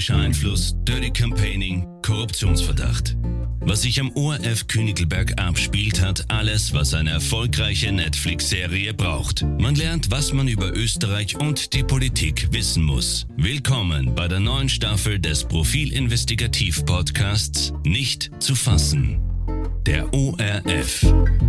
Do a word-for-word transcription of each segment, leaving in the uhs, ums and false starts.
politischer Einfluss, Dirty Campaigning, Korruptionsverdacht. Was sich am O R F Königelberg abspielt, hat alles, was eine erfolgreiche Netflix-Serie braucht. Man lernt, was man über Österreich und die Politik wissen muss. Willkommen bei der neuen Staffel des Profil-Investigativ-Podcasts Nicht zu fassen. Der O R F.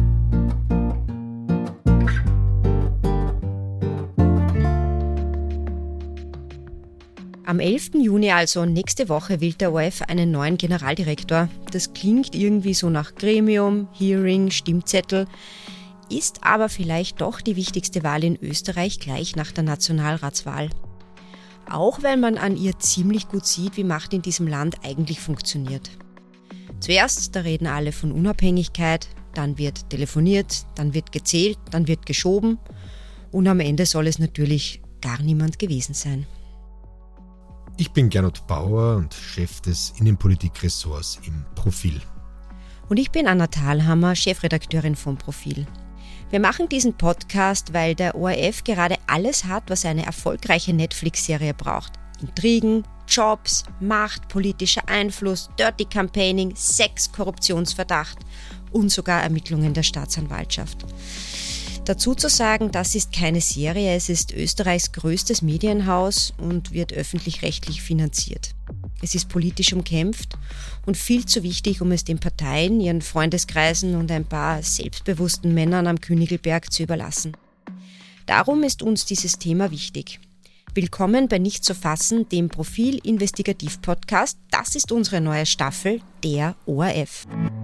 Am elften Juni, also nächste Woche, wählt der O R F einen neuen Generaldirektor. Das klingt irgendwie so nach Gremium, Hearing, Stimmzettel, ist aber vielleicht doch die wichtigste Wahl in Österreich gleich nach der Nationalratswahl. Auch weil man an ihr ziemlich gut sieht, wie Macht in diesem Land eigentlich funktioniert. Zuerst, da reden alle von Unabhängigkeit, dann wird telefoniert, dann wird gezählt, dann wird geschoben und am Ende soll es natürlich gar niemand gewesen sein. Ich bin Gernot Bauer und Chef des Innenpolitik-Ressorts im Profil. Und ich bin Anna Thalhammer, Chefredakteurin vom Profil. Wir machen diesen Podcast, weil der O R F gerade alles hat, was eine erfolgreiche Netflix-Serie braucht. Intrigen, Jobs, Macht, politischer Einfluss, Dirty Campaigning, Sex, Korruptionsverdacht und sogar Ermittlungen der Staatsanwaltschaft. Dazu zu sagen, das ist keine Serie, es ist Österreichs größtes Medienhaus und wird öffentlich-rechtlich finanziert. Es ist politisch umkämpft und viel zu wichtig, um es den Parteien, ihren Freundeskreisen und ein paar selbstbewussten Männern am Königelberg zu überlassen. Darum ist uns dieses Thema wichtig. Willkommen bei Nicht zu fassen, dem Profil-Investigativ-Podcast. Das ist unsere neue Staffel, der O R F.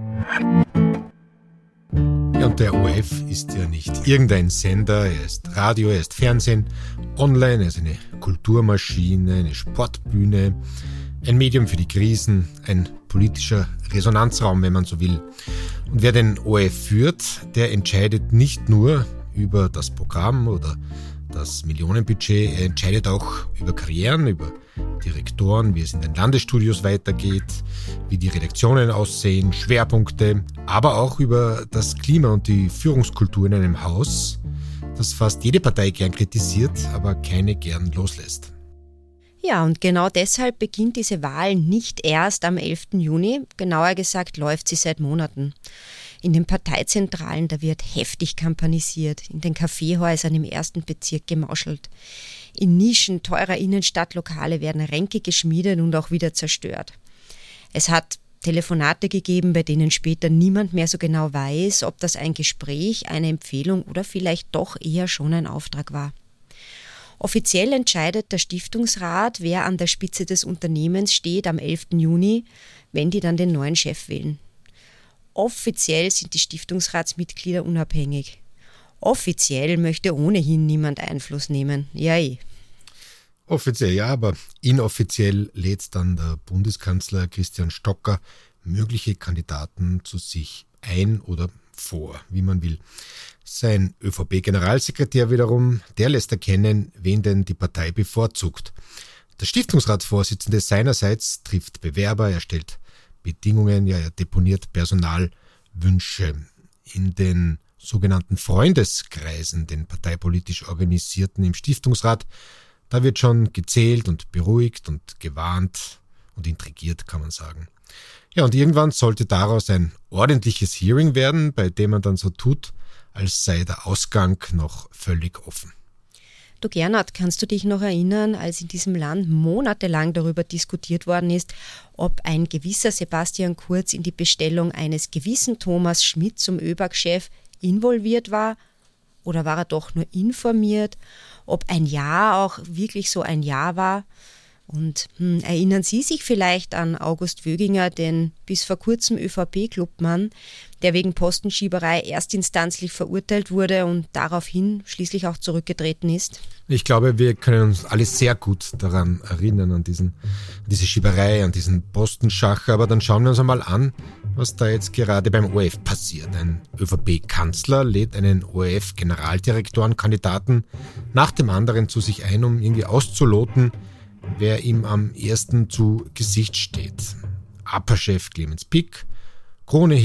Ja, und der O R F ist ja nicht irgendein Sender, er ist Radio, er ist Fernsehen, online, er ist eine Kulturmaschine, eine Sportbühne, ein Medium für die Krisen, ein politischer Resonanzraum, wenn man so will. Und wer den O R F führt, der entscheidet nicht nur über das Programm oder das Millionenbudget, er entscheidet auch über Karrieren, über Direktoren, wie es in den Landesstudios weitergeht, wie die Redaktionen aussehen, Schwerpunkte, aber auch über das Klima und die Führungskultur in einem Haus, das fast jede Partei gern kritisiert, aber keine gern loslässt. Ja, und genau deshalb beginnt diese Wahl nicht erst am elften Juni, genauer gesagt läuft sie seit Monaten. In den Parteizentralen, da wird heftig kampanisiert, in den Kaffeehäusern im ersten Bezirk gemauschelt. In Nischen teurer Innenstadtlokale werden Ränke geschmiedet und auch wieder zerstört. Es hat Telefonate gegeben, bei denen später niemand mehr so genau weiß, ob das ein Gespräch, eine Empfehlung oder vielleicht doch eher schon ein Auftrag war. Offiziell entscheidet der Stiftungsrat, wer an der Spitze des Unternehmens steht am elften Juni, wenn die dann den neuen Chef wählen. Offiziell sind die Stiftungsratsmitglieder unabhängig. Offiziell möchte ohnehin niemand Einfluss nehmen. Ja, eh. Offiziell ja, aber inoffiziell lädt dann der Bundeskanzler Christian Stocker mögliche Kandidaten zu sich ein oder vor, wie man will. Sein ÖVP-Generalsekretär wiederum, der lässt erkennen, wen denn die Partei bevorzugt. Der Stiftungsratsvorsitzende seinerseits trifft Bewerber, er stellt Bedingungen, ja, er deponiert Personalwünsche. In den sogenannten Freundeskreisen, den parteipolitisch Organisierten im Stiftungsrat, da wird schon gezählt und beruhigt und gewarnt und intrigiert, kann man sagen. Ja, und irgendwann sollte daraus ein ordentliches Hearing werden, bei dem man dann so tut, als sei der Ausgang noch völlig offen. Du Gernot, kannst du dich noch erinnern, als in diesem Land monatelang darüber diskutiert worden ist, ob ein gewisser Sebastian Kurz in die Bestellung eines gewissen Thomas Schmidt zum ÖBAG-Chef involviert war? Oder war er doch nur informiert? Ob ein Ja auch wirklich so ein Ja war? Und hm, erinnern Sie sich vielleicht an August Wöginger, den bis vor kurzem ÖVP-Clubmann, der wegen Postenschieberei erstinstanzlich verurteilt wurde und daraufhin schließlich auch zurückgetreten ist? Ich glaube, wir können uns alle sehr gut daran erinnern, an diesen, an diese Schieberei, an diesen Postenschach. Aber dann schauen wir uns einmal an, was da jetzt gerade beim O R F passiert. Ein ÖVP-Kanzler lädt einen O R F-Generaldirektorenkandidaten nach dem anderen zu sich ein, um irgendwie auszuloten, wer ihm am ersten zu Gesicht steht. A P A-Chef Clemens Pick,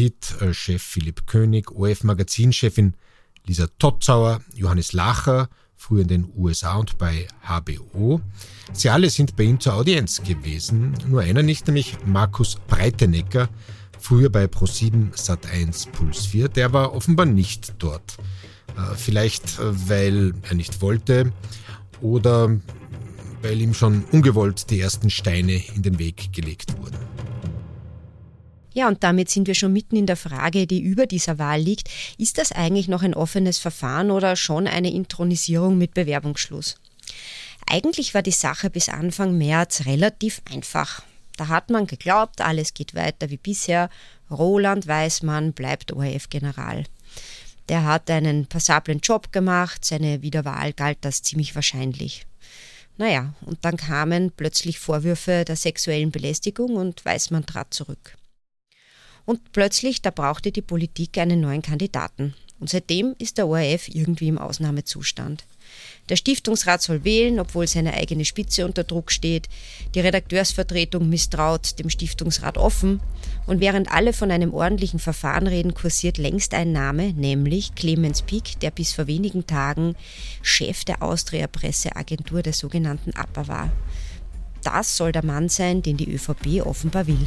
Krone-Hit-Chef Philipp König, O R F-Magazinchefin Lisa Totzauer, Johannes Lacher früher in den U S A und bei H B O. Sie alle sind bei ihm zur Audienz gewesen, nur einer nicht, nämlich Markus Breitenegger, früher bei ProSieben Sat eins Puls vier, der war offenbar nicht dort. Äh, vielleicht, weil er nicht wollte oder weil ihm schon ungewollt die ersten Steine in den Weg gelegt wurden. Ja, und damit sind wir schon mitten in der Frage, die über dieser Wahl liegt. Ist das eigentlich noch ein offenes Verfahren oder schon eine Inthronisierung mit Bewerbungsschluss? Eigentlich war die Sache bis Anfang März relativ einfach. Da hat man geglaubt, alles geht weiter wie bisher. Roland Weismann bleibt O R F-General. Der hat einen passablen Job gemacht, seine Wiederwahl galt als ziemlich wahrscheinlich. Naja, und dann kamen plötzlich Vorwürfe der sexuellen Belästigung und Weismann trat zurück. Und plötzlich, da brauchte die Politik einen neuen Kandidaten. Und seitdem ist der O R F irgendwie im Ausnahmezustand. Der Stiftungsrat soll wählen, obwohl seine eigene Spitze unter Druck steht. Die Redakteursvertretung misstraut dem Stiftungsrat offen. Und während alle von einem ordentlichen Verfahren reden, kursiert längst ein Name, nämlich Clemens Pick, der bis vor wenigen Tagen Chef der Austria-Presseagentur der sogenannten A P A war. Das soll der Mann sein, den die ÖVP offenbar will.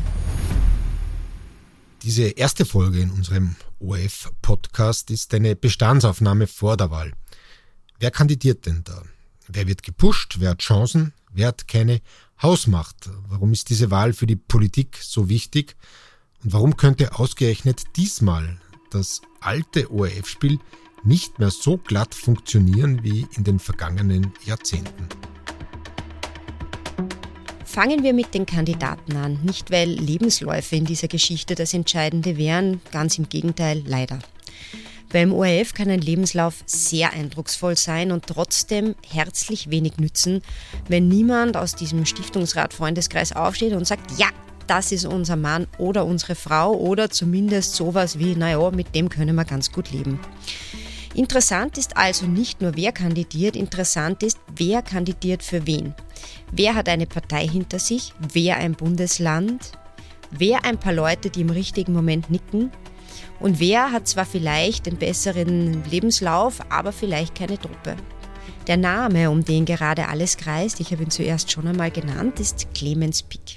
Diese erste Folge in unserem O R F-Podcast ist eine Bestandsaufnahme vor der Wahl. Wer kandidiert denn da? Wer wird gepusht? Wer hat Chancen? Wer hat keine Hausmacht? Warum ist diese Wahl für die Politik so wichtig? Und warum könnte ausgerechnet diesmal das alte O R F-Spiel nicht mehr so glatt funktionieren wie in den vergangenen Jahrzehnten? Fangen wir mit den Kandidaten an. Nicht, weil Lebensläufe in dieser Geschichte das Entscheidende wären, ganz im Gegenteil, leider. Beim O R F kann ein Lebenslauf sehr eindrucksvoll sein und trotzdem herzlich wenig nützen, wenn niemand aus diesem Stiftungsrat-Freundeskreis aufsteht und sagt, ja, das ist unser Mann oder unsere Frau oder zumindest sowas wie, naja, mit dem können wir ganz gut leben. Interessant ist also nicht nur, wer kandidiert, interessant ist, wer kandidiert für wen. Wer hat eine Partei hinter sich, wer ein Bundesland, wer ein paar Leute, die im richtigen Moment nicken und wer hat zwar vielleicht den besseren Lebenslauf, aber vielleicht keine Truppe. Der Name, um den gerade alles kreist, ich habe ihn zuerst schon einmal genannt, ist Clemens Pick.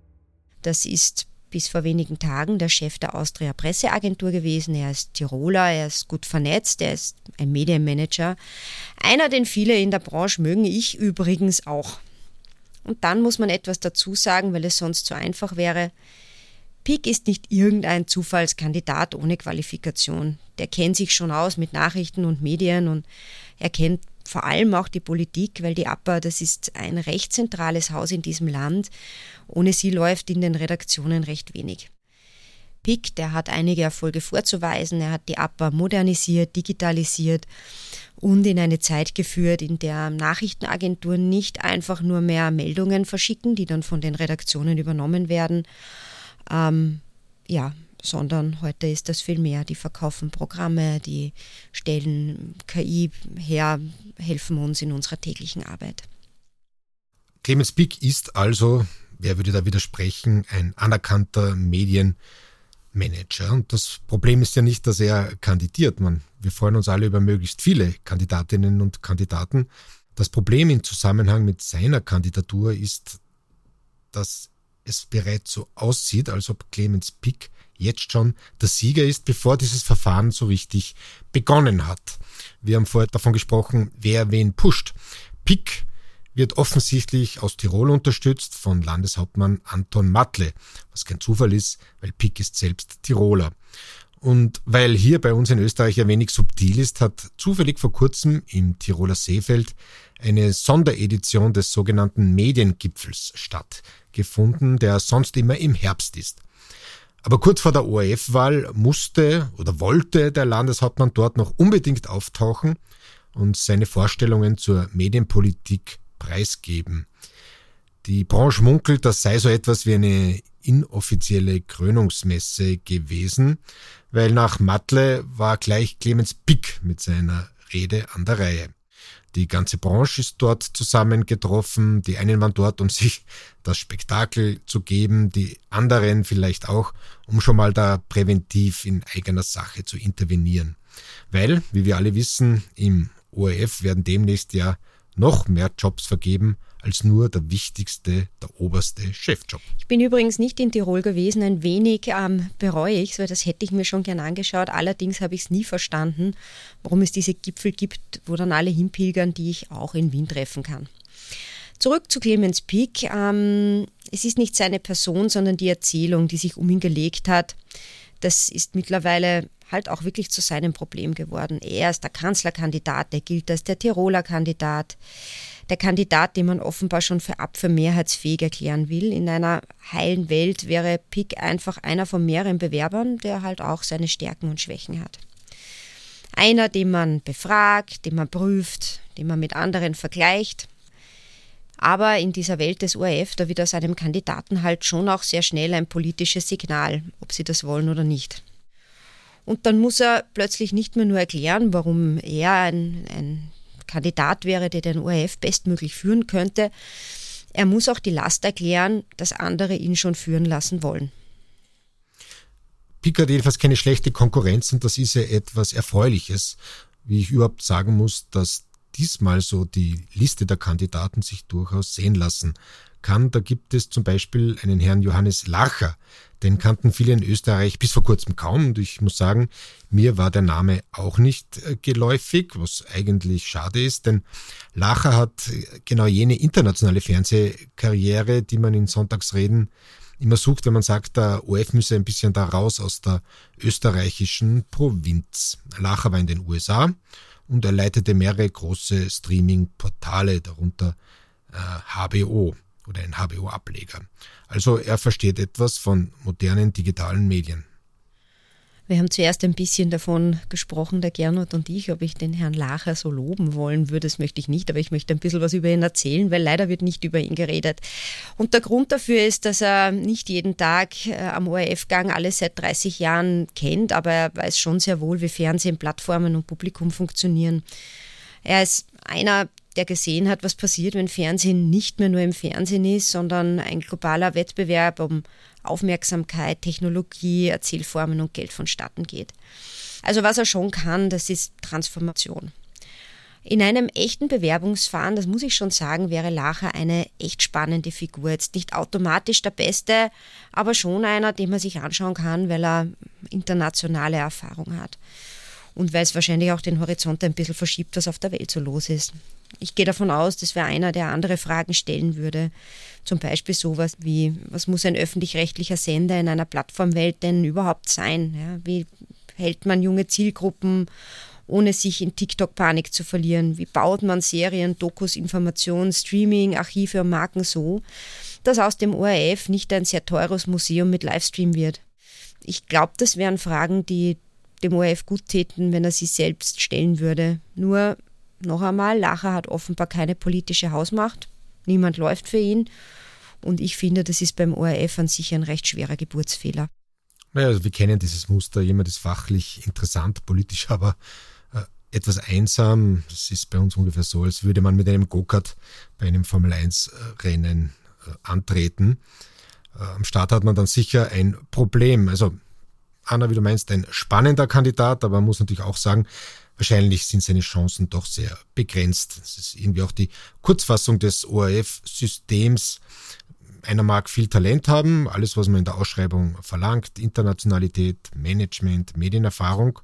Das ist bis vor wenigen Tagen der Chef der Austria-Presseagentur gewesen. Er ist Tiroler, er ist gut vernetzt, er ist ein Medienmanager. Einer, den viele in der Branche mögen, ich übrigens auch. Und dann muss man etwas dazu sagen, weil es sonst zu einfach wäre. Pick ist nicht irgendein Zufallskandidat ohne Qualifikation. Der kennt sich schon aus mit Nachrichten und Medien und er kennt vor allem auch die Politik, weil die A P A, das ist ein recht zentrales Haus in diesem Land. Ohne sie läuft in den Redaktionen recht wenig. Pick, der hat einige Erfolge vorzuweisen. Er hat die A P A modernisiert, digitalisiert und in eine Zeit geführt, in der Nachrichtenagenturen nicht einfach nur mehr Meldungen verschicken, die dann von den Redaktionen übernommen werden, ähm, ja, sondern heute ist das viel mehr. Die verkaufen Programme, die stellen K I her, helfen uns in unserer täglichen Arbeit. Clemens Pick ist also, wer würde da widersprechen, ein anerkannter Medienmanager. Und das Problem ist ja nicht, dass er kandidiert. Man, wir freuen uns alle über möglichst viele Kandidatinnen und Kandidaten. Das Problem im Zusammenhang mit seiner Kandidatur ist, dass es bereits so aussieht, als ob Clemens Pick jetzt schon der Sieger ist, bevor dieses Verfahren so richtig begonnen hat. Wir haben vorher davon gesprochen, wer wen pusht. Pick wird offensichtlich aus Tirol unterstützt von Landeshauptmann Anton Matle, was kein Zufall ist, weil Pick ist selbst Tiroler. Und weil hier bei uns in Österreich ein wenig subtil ist, hat zufällig vor kurzem im Tiroler Seefeld eine Sonderedition des sogenannten Mediengipfels stattgefunden, der sonst immer im Herbst ist. Aber kurz vor der O R F-Wahl musste oder wollte der Landeshauptmann dort noch unbedingt auftauchen und seine Vorstellungen zur Medienpolitik preisgeben. Die Branche munkelt, das sei so etwas wie eine inoffizielle Krönungsmesse gewesen, weil nach Matle war gleich Clemens Pick mit seiner Rede an der Reihe. Die ganze Branche ist dort zusammengetroffen, die einen waren dort, um sich das Spektakel zu geben, die anderen vielleicht auch, um schon mal da präventiv in eigener Sache zu intervenieren. Weil, wie wir alle wissen, im O R F werden demnächst ja noch mehr Jobs vergeben als nur der wichtigste, der oberste Chefjob. Ich bin übrigens nicht in Tirol gewesen, ein wenig ähm, bereue ich es, weil das hätte ich mir schon gern angeschaut. Allerdings habe ich es nie verstanden, warum es diese Gipfel gibt, wo dann alle hinpilgern, die ich auch in Wien treffen kann. Zurück zu Clemens Pick. Ähm, es ist nicht seine Person, sondern die Erzählung, die sich um ihn gelegt hat. Das ist mittlerweile halt auch wirklich zu seinem Problem geworden. Er ist der Kanzlerkandidat, der gilt als der Tiroler Kandidat. Der Kandidat, den man offenbar schon für ab für mehrheitsfähig erklären will. In einer heilen Welt wäre Pick einfach einer von mehreren Bewerbern, der halt auch seine Stärken und Schwächen hat. Einer, den man befragt, den man prüft, den man mit anderen vergleicht. Aber in dieser Welt des O R F, da wird aus einem Kandidaten halt schon auch sehr schnell ein politisches Signal, ob sie das wollen oder nicht. Und dann muss er plötzlich nicht mehr nur erklären, warum er ein, ein Kandidat wäre, der den O R F bestmöglich führen könnte. Er muss auch die Last erklären, dass andere ihn schon führen lassen wollen. Pick hat jedenfalls keine schlechte Konkurrenz und das ist ja etwas Erfreuliches, wie ich überhaupt sagen muss, dass diesmal so die Liste der Kandidaten sich durchaus sehen lassen kann. Da gibt es zum Beispiel einen Herrn Johannes Lacher. Den kannten viele in Österreich bis vor kurzem kaum und ich muss sagen, mir war der Name auch nicht geläufig, was eigentlich schade ist, denn Lacher hat genau jene internationale Fernsehkarriere, die man in Sonntagsreden immer sucht, wenn man sagt, der O R F müsse ein bisschen da raus aus der österreichischen Provinz. Lacher war in den U S A und er leitete mehrere große Streaming-Portale, darunter äh, H B O oder ein H B O-Ableger. Also er versteht etwas von modernen digitalen Medien. Wir haben zuerst ein bisschen davon gesprochen, der Gernot und ich, ob ich den Herrn Lacher so loben wollen würde. Das möchte ich nicht, aber ich möchte ein bisschen was über ihn erzählen, weil leider wird nicht über ihn geredet. Und der Grund dafür ist, dass er nicht jeden Tag äh, am O R F-Gang alles seit dreißig Jahren kennt, aber er weiß schon sehr wohl, wie Fernsehen, Plattformen und Publikum funktionieren. Er ist einer, der gesehen hat, was passiert, wenn Fernsehen nicht mehr nur im Fernsehen ist, sondern ein globaler Wettbewerb um Aufmerksamkeit, Technologie, Erzählformen und Geld vonstatten geht. Also was er schon kann, das ist Transformation. In einem echten Bewerbungsfahren, das muss ich schon sagen, wäre Lacher eine echt spannende Figur. Jetzt nicht automatisch der Beste, aber schon einer, den man sich anschauen kann, weil er internationale Erfahrung hat. Und weil es wahrscheinlich auch den Horizont ein bisschen verschiebt, was auf der Welt so los ist. Ich gehe davon aus, das wäre einer, der andere Fragen stellen würde. Zum Beispiel sowas wie, was muss ein öffentlich-rechtlicher Sender in einer Plattformwelt denn überhaupt sein? Ja, wie hält man junge Zielgruppen, ohne sich in TikTok-Panik zu verlieren? Wie baut man Serien, Dokus, Informationen, Streaming, Archive und Marken so, dass aus dem O R F nicht ein sehr teures Museum mit Livestream wird? Ich glaube, das wären Fragen, die dem O R F gut täten, wenn er sie selbst stellen würde. Nur, noch einmal, Lacher hat offenbar keine politische Hausmacht. Niemand läuft für ihn. Und ich finde, das ist beim O R F an sich ein recht schwerer Geburtsfehler. Naja, also wir kennen dieses Muster. Jemand ist fachlich interessant, politisch aber äh, etwas einsam. Das ist bei uns ungefähr so, als würde man mit einem Go-Kart bei einem Formel eins Rennen äh, antreten. Äh, am Start hat man dann sicher ein Problem. Also Anna, wie du meinst, ein spannender Kandidat, aber man muss natürlich auch sagen, wahrscheinlich sind seine Chancen doch sehr begrenzt. Das ist irgendwie auch die Kurzfassung des O R F-Systems. Einer mag viel Talent haben, alles, was man in der Ausschreibung verlangt, Internationalität, Management, Medienerfahrung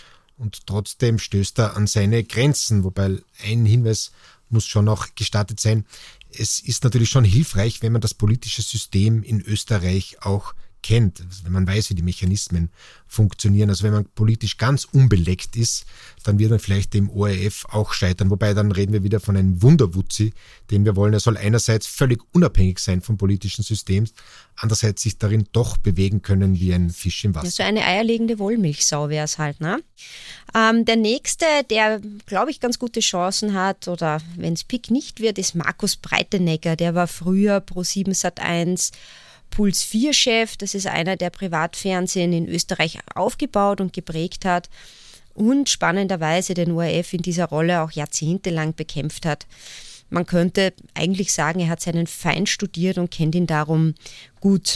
und trotzdem stößt er an seine Grenzen, wobei ein Hinweis muss schon noch gestattet sein. Es ist natürlich schon hilfreich, wenn man das politische System in Österreich auch kennt, wenn man weiß, wie die Mechanismen funktionieren. Also wenn man politisch ganz unbeleckt ist, dann wird man vielleicht dem O R F auch scheitern. Wobei dann reden wir wieder von einem Wunderwutzi, den wir wollen. Er soll einerseits völlig unabhängig sein vom politischen System, andererseits sich darin doch bewegen können wie ein Fisch im Wasser. Ja, so eine eierlegende Wollmilchsau wäre es halt, ne? Ähm, der nächste, der, glaube ich, ganz gute Chancen hat, oder wenn es Pick nicht wird, ist Markus Breitenegger. Der war früher Pro sieben Sat eins Puls vier Chef, das ist einer, der Privatfernsehen in Österreich aufgebaut und geprägt hat und spannenderweise den O R F in dieser Rolle auch jahrzehntelang bekämpft hat. Man könnte eigentlich sagen, er hat seinen Feind studiert und kennt ihn darum gut.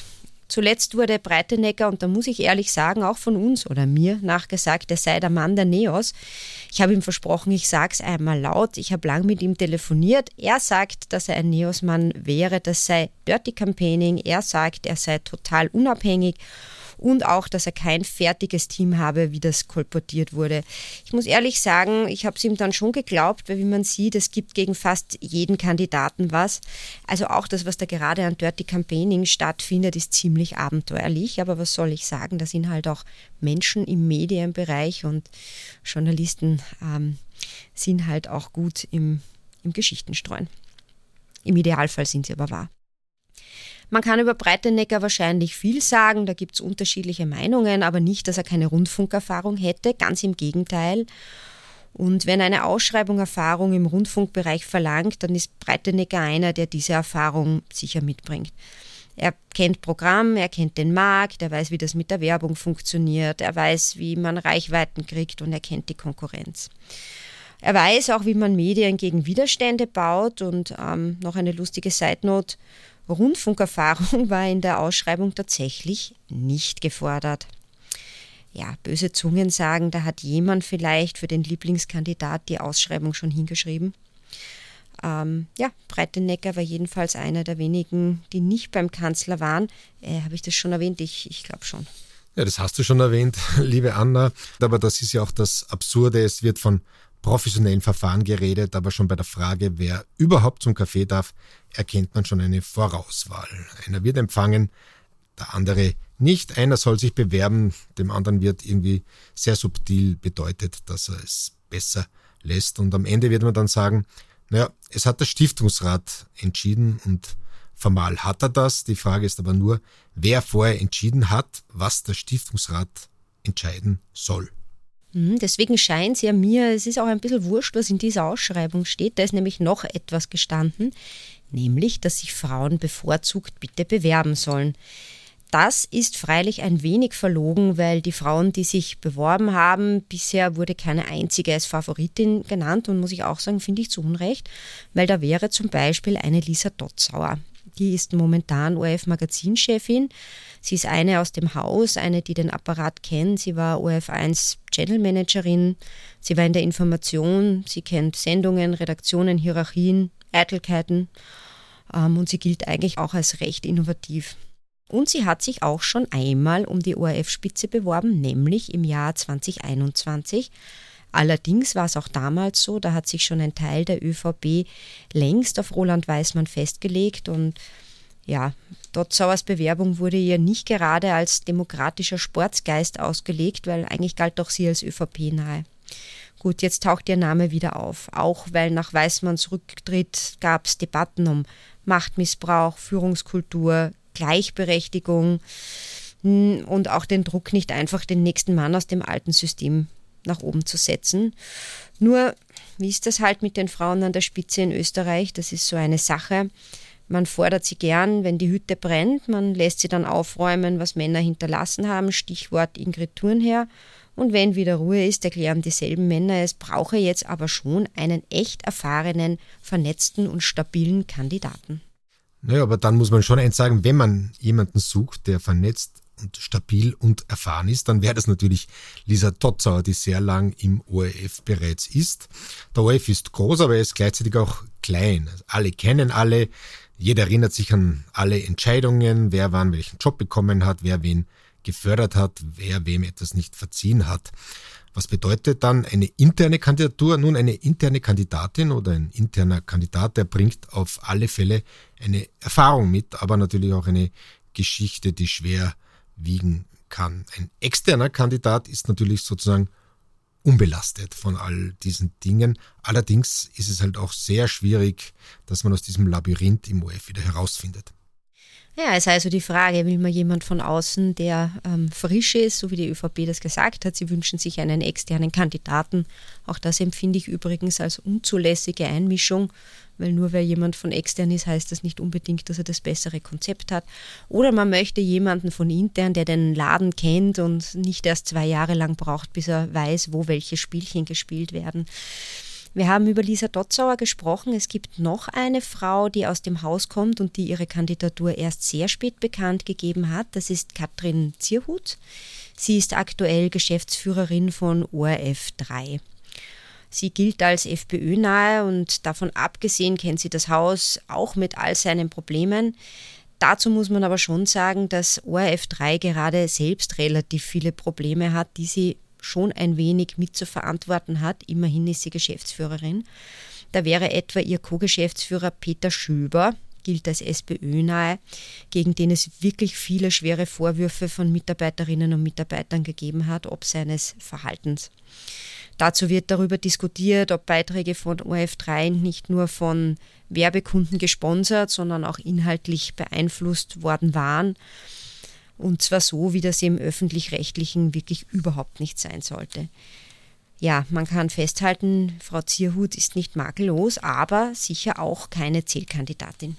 Zuletzt wurde Breitenegger, und da muss ich ehrlich sagen, auch von uns oder mir nachgesagt, er sei der Mann der Neos. Ich habe ihm versprochen, ich sage es einmal laut. Ich habe lang mit ihm telefoniert. Er sagt, dass er ein Neos-Mann wäre. Das sei Dirty Campaigning. Er sagt, er sei total unabhängig. Und auch, dass er kein fertiges Team habe, wie das kolportiert wurde. Ich muss ehrlich sagen, ich habe es ihm dann schon geglaubt, weil wie man sieht, es gibt gegen fast jeden Kandidaten was. Also auch das, was da gerade an Dirty Campaigning stattfindet, ist ziemlich abenteuerlich. Aber was soll ich sagen, da sind halt auch Menschen im Medienbereich und Journalisten ähm, sind halt auch gut im, im Geschichtenstreuen. Im Idealfall sind sie aber wahr. Man kann über Breitenegger wahrscheinlich viel sagen, da gibt es unterschiedliche Meinungen, aber nicht, dass er keine Rundfunkerfahrung hätte, ganz im Gegenteil. Und wenn eine Ausschreibung Erfahrung im Rundfunkbereich verlangt, dann ist Breitenegger einer, der diese Erfahrung sicher mitbringt. Er kennt Programm, er kennt den Markt, er weiß, wie das mit der Werbung funktioniert, er weiß, wie man Reichweiten kriegt und er kennt die Konkurrenz. Er weiß auch, wie man Medien gegen Widerstände baut und ähm, noch eine lustige Side-Note: Rundfunkerfahrung war in der Ausschreibung tatsächlich nicht gefordert. Ja, böse Zungen sagen, da hat jemand vielleicht für den Lieblingskandidat die Ausschreibung schon hingeschrieben. Ähm, ja, Breitenegger war jedenfalls einer der wenigen, die nicht beim Kanzler waren. Äh, habe ich das schon erwähnt? Ich, ich glaube schon. Ja, das hast du schon erwähnt, liebe Anna. Aber das ist ja auch das Absurde. Es wird von professionellen Verfahren geredet, aber schon bei der Frage, wer überhaupt zum Kaffee darf, erkennt man schon eine Vorauswahl. Einer wird empfangen, der andere nicht. Einer soll sich bewerben, dem anderen wird irgendwie sehr subtil bedeutet, dass er es besser lässt. Und am Ende wird man dann sagen, naja, es hat der Stiftungsrat entschieden und formal hat er das. Die Frage ist aber nur, wer vorher entschieden hat, was der Stiftungsrat entscheiden soll. Deswegen scheint es ja mir, es ist auch ein bisschen wurscht, was in dieser Ausschreibung steht. Da ist nämlich noch etwas gestanden, nämlich, dass sich Frauen bevorzugt bitte bewerben sollen. Das ist freilich ein wenig verlogen, weil die Frauen, die sich beworben haben, bisher wurde keine einzige als Favoritin genannt und muss ich auch sagen, finde ich zu Unrecht, weil da wäre zum Beispiel eine Lisa Dotzauer. Die ist momentan O R F-Magazinchefin. Sie ist eine aus dem Haus, eine, die den Apparat kennt. Sie war O R F eins Channel Managerin. Sie war in der Information. Sie kennt Sendungen, Redaktionen, Hierarchien, Eitelkeiten. Ähm, und sie gilt eigentlich auch als recht innovativ. Und sie hat sich auch schon einmal um die O R F-Spitze beworben, nämlich im Jahr zwanzig einundzwanzig. Allerdings war es auch damals so, da hat sich schon ein Teil der ÖVP längst auf Roland Weismann festgelegt und ja, Dotzauers Bewerbung wurde ihr nicht gerade als demokratischer Sportsgeist ausgelegt, weil eigentlich galt doch sie als ÖVP-nahe. Gut, jetzt taucht ihr Name wieder auf, auch weil nach Weismanns Rücktritt gab es Debatten um Machtmissbrauch, Führungskultur, Gleichberechtigung und auch den Druck, nicht einfach den nächsten Mann aus dem alten System nach oben zu setzen. Nur, wie ist das halt mit den Frauen an der Spitze in Österreich? Das ist so eine Sache. Man fordert sie gern, wenn die Hütte brennt. Man lässt sie dann aufräumen, was Männer hinterlassen haben. Stichwort Ingrid Thurnherr. Und wenn wieder Ruhe ist, erklären dieselben Männer, es brauche jetzt aber schon einen echt erfahrenen, vernetzten und stabilen Kandidaten. Naja, aber dann muss man schon eins sagen, wenn man jemanden sucht, der vernetzt und stabil und erfahren ist, dann wäre das natürlich Lisa Dotzauer, die sehr lang im O R F bereits ist. Der O R F ist groß, aber er ist gleichzeitig auch klein. Also alle kennen alle, jeder erinnert sich an alle Entscheidungen, wer wann welchen Job bekommen hat, wer wen gefördert hat, wer wem etwas nicht verziehen hat. Was bedeutet dann eine interne Kandidatur? Nun, eine interne Kandidatin oder ein interner Kandidat, der bringt auf alle Fälle eine Erfahrung mit, aber natürlich auch eine Geschichte, die schwer wiegen kann. Ein externer Kandidat ist natürlich sozusagen unbelastet von all diesen Dingen. Allerdings ist es halt auch sehr schwierig, dass man aus diesem Labyrinth im O R F wieder herausfindet. Ja, es ist also die Frage, will man jemand von außen, der ähm, frisch ist, so wie die ÖVP das gesagt hat, sie wünschen sich einen externen Kandidaten. Auch das empfinde ich übrigens als unzulässige Einmischung, weil nur weil jemand von extern ist, heißt das nicht unbedingt, dass er das bessere Konzept hat. Oder man möchte jemanden von intern, der den Laden kennt und nicht erst zwei Jahre lang braucht, bis er weiß, wo welche Spielchen gespielt werden. Wir haben über Lisa Dotzauer gesprochen. Es gibt noch eine Frau, die aus dem Haus kommt und die ihre Kandidatur erst sehr spät bekannt gegeben hat. Das ist Katrin Zierhut. Sie ist aktuell Geschäftsführerin von O R F drei. Sie gilt als FPÖ-nahe und davon abgesehen kennt sie das Haus auch mit all seinen Problemen. Dazu muss man aber schon sagen, dass O R F drei gerade selbst relativ viele Probleme hat, die sie schon ein wenig mitzuverantworten hat. Immerhin ist sie Geschäftsführerin. Da wäre etwa ihr Co-Geschäftsführer Peter Schöber, gilt als SPÖ-nahe, gegen den es wirklich viele schwere Vorwürfe von Mitarbeiterinnen und Mitarbeitern gegeben hat, ob seines Verhaltens. Dazu wird darüber diskutiert, ob Beiträge von O R F drei nicht nur von Werbekunden gesponsert, sondern auch inhaltlich beeinflusst worden waren. Und zwar so, wie das im Öffentlich-Rechtlichen wirklich überhaupt nicht sein sollte. Ja, man kann festhalten, Frau Zierhut ist nicht makellos, aber sicher auch keine Zählkandidatin.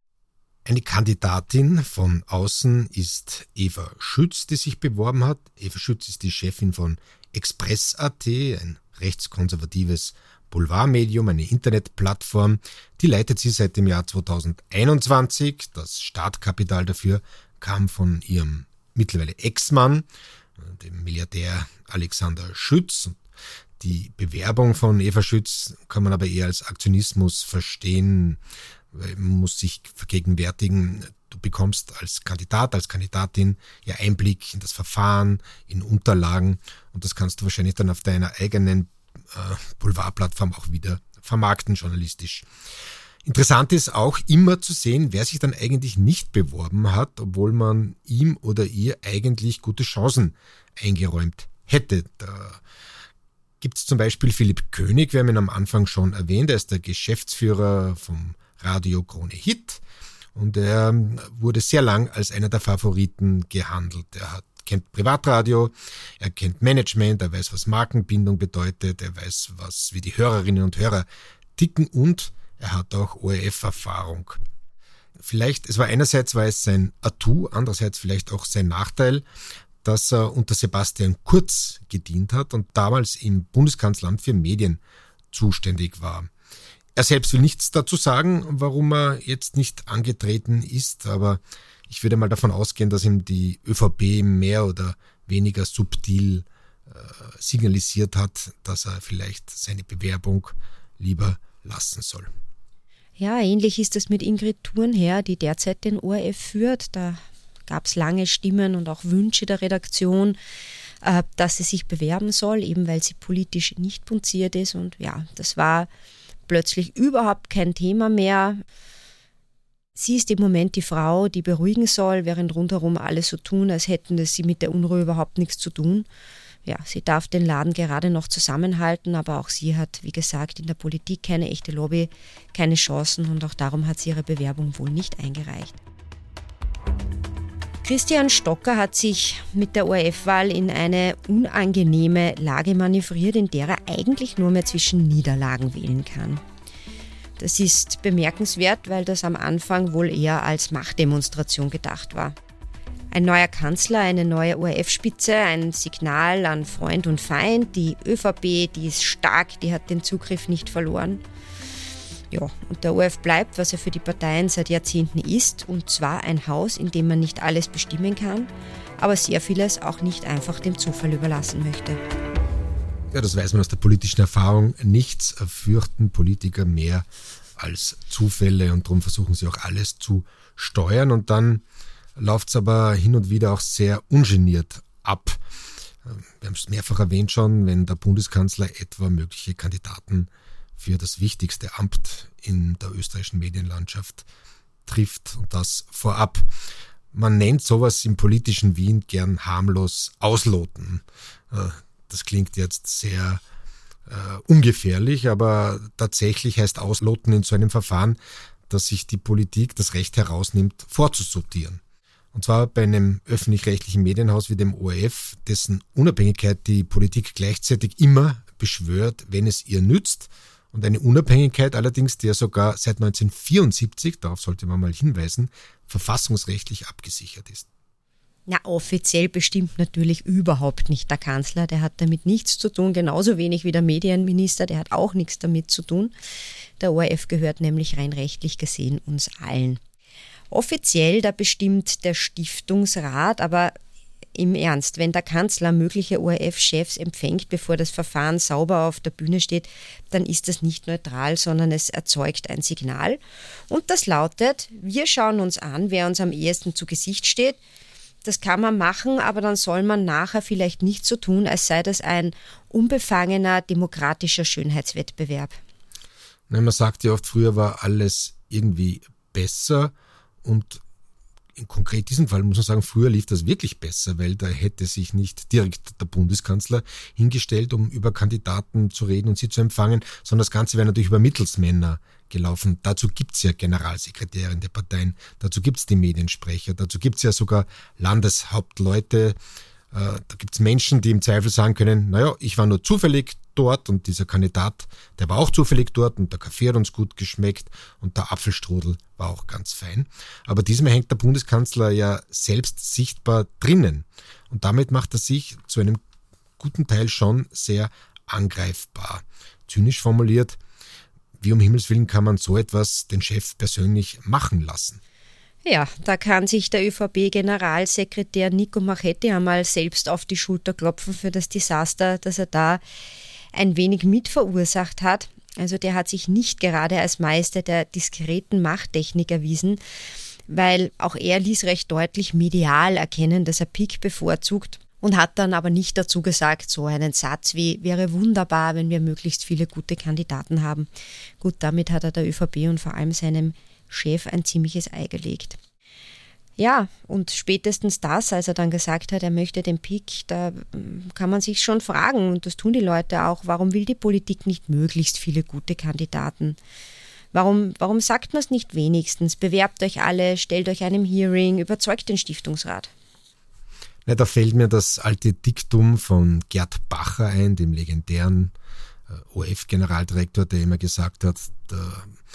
Eine Kandidatin von außen ist Eva Schütz, die sich beworben hat. Eva Schütz ist die Chefin von Express Punkt a t, ein rechtskonservatives Boulevardmedium, eine Internetplattform. Die leitet sie seit dem Jahr zweitausendeinundzwanzig. Das Startkapital dafür kam von ihrem mittlerweile Ex-Mann, dem Milliardär Alexander Schütz. Die Bewerbung von Eva Schütz kann man aber eher als Aktionismus verstehen, weil man muss sich vergegenwärtigen, du bekommst als Kandidat, als Kandidatin ja Einblick in das Verfahren, in Unterlagen und das kannst du wahrscheinlich dann auf deiner eigenen äh, Boulevardplattform auch wieder vermarkten, journalistisch. Interessant ist auch immer zu sehen, wer sich dann eigentlich nicht beworben hat, obwohl man ihm oder ihr eigentlich gute Chancen eingeräumt hätte. Da gibt es zum Beispiel Philipp König, wir haben ihn am Anfang schon erwähnt, er ist der Geschäftsführer vom Radio Krone Hit und er wurde sehr lang als einer der Favoriten gehandelt. Er hat, kennt Privatradio, er kennt Management, er weiß, was Markenbindung bedeutet, er weiß, was wie die Hörerinnen und Hörer ticken und er hat auch O R F-Erfahrung. Vielleicht, es war einerseits war es sein Atu, andererseits vielleicht auch sein Nachteil, dass er unter Sebastian Kurz gedient hat und damals im Bundeskanzleramt für Medien zuständig war. Er selbst will nichts dazu sagen, warum er jetzt nicht angetreten ist, aber ich würde mal davon ausgehen, dass ihm die ÖVP mehr oder weniger subtil äh, signalisiert hat, dass er vielleicht seine Bewerbung lieber lassen soll. Ja, ähnlich ist es mit Ingrid Thurnherr, die derzeit den O R F führt. Da gab es lange Stimmen und auch Wünsche der Redaktion, äh, dass sie sich bewerben soll, eben weil sie politisch nicht punziert ist. Und ja, das war plötzlich überhaupt kein Thema mehr. Sie ist im Moment die Frau, die beruhigen soll, während rundherum alle so tun, als hätten sie mit der Unruhe überhaupt nichts zu tun. Ja, sie darf den Laden gerade noch zusammenhalten, aber auch sie hat, wie gesagt, in der Politik keine echte Lobby, keine Chancen und auch darum hat sie ihre Bewerbung wohl nicht eingereicht. Christian Stocker hat sich mit der O R F-Wahl in eine unangenehme Lage manövriert, in der er eigentlich nur mehr zwischen Niederlagen wählen kann. Das ist bemerkenswert, weil das am Anfang wohl eher als Machtdemonstration gedacht war. Ein neuer Kanzler, eine neue O R F-Spitze, ein Signal an Freund und Feind. Die ÖVP, die ist stark, die hat den Zugriff nicht verloren. Ja, und der O R F bleibt, was er für die Parteien seit Jahrzehnten ist, und zwar ein Haus, in dem man nicht alles bestimmen kann, aber sehr vieles auch nicht einfach dem Zufall überlassen möchte. Ja, das weiß man aus der politischen Erfahrung. Nichts fürchten Politiker mehr als Zufälle und darum versuchen sie auch alles zu steuern und dann läuft es aber hin und wieder auch sehr ungeniert ab. Wir haben es mehrfach erwähnt schon, wenn der Bundeskanzler etwa mögliche Kandidaten für das wichtigste Amt in der österreichischen Medienlandschaft trifft und das vorab. Man nennt sowas im politischen Wien gern harmlos ausloten. Das klingt jetzt sehr äh, ungefährlich, aber tatsächlich heißt ausloten in so einem Verfahren, dass sich die Politik das Recht herausnimmt, vorzusortieren. Und zwar bei einem öffentlich-rechtlichen Medienhaus wie dem O R F, dessen Unabhängigkeit die Politik gleichzeitig immer beschwört, wenn es ihr nützt. Und eine Unabhängigkeit allerdings, die ja sogar seit neunzehnhundertvierundsiebzig, darauf sollte man mal hinweisen, verfassungsrechtlich abgesichert ist. Na, offiziell bestimmt natürlich überhaupt nicht der Kanzler. Der hat damit nichts zu tun, genauso wenig wie der Medienminister, der hat auch nichts damit zu tun. Der O R F gehört nämlich rein rechtlich gesehen uns allen. Offiziell, da bestimmt der Stiftungsrat, aber im Ernst, wenn der Kanzler mögliche O R F-Chefs empfängt, bevor das Verfahren sauber auf der Bühne steht, dann ist das nicht neutral, sondern es erzeugt ein Signal. Und das lautet, wir schauen uns an, wer uns am ehesten zu Gesicht steht. Das kann man machen, aber dann soll man nachher vielleicht nicht so tun, als sei das ein unbefangener, demokratischer Schönheitswettbewerb. Man sagt ja oft, früher war alles irgendwie besser und in konkret diesem Fall muss man sagen, früher lief das wirklich besser, weil da hätte sich nicht direkt der Bundeskanzler hingestellt, um über Kandidaten zu reden und sie zu empfangen, sondern das Ganze wäre natürlich über Mittelsmänner gelaufen. Dazu gibt es ja Generalsekretäre der Parteien, dazu gibt es die Mediensprecher, dazu gibt es ja sogar Landeshauptleute. Da gibt es Menschen, die im Zweifel sagen können, naja, ich war nur zufällig dort und dieser Kandidat, der war auch zufällig dort und der Kaffee hat uns gut geschmeckt und der Apfelstrudel war auch ganz fein. Aber diesmal hängt der Bundeskanzler ja selbst sichtbar drinnen und damit macht er sich zu einem guten Teil schon sehr angreifbar. Zynisch formuliert, wie um Himmels Willen kann man so etwas den Chef persönlich machen lassen? Ja, da kann sich der ÖVP-Generalsekretär Nico Marchetti einmal selbst auf die Schulter klopfen für das Desaster, das er da ein wenig mitverursacht hat. Also der hat sich nicht gerade als Meister der diskreten Machttechnik erwiesen, weil auch er ließ recht deutlich medial erkennen, dass er Pick bevorzugt und hat dann aber nicht dazu gesagt, so einen Satz wie, wäre wunderbar, wenn wir möglichst viele gute Kandidaten haben. Gut, damit hat er der ÖVP und vor allem seinem Chef ein ziemliches Ei gelegt. Ja, und spätestens das, als er dann gesagt hat, er möchte den Pick, da kann man sich schon fragen, und das tun die Leute auch, warum will die Politik nicht möglichst viele gute Kandidaten? Warum, warum sagt man es nicht wenigstens? Bewerbt euch alle, stellt euch einem Hearing, überzeugt den Stiftungsrat. Ja, da fällt mir das alte Diktum von Gerd Bacher ein, dem legendären O R F-Generaldirektor, der immer gesagt hat, der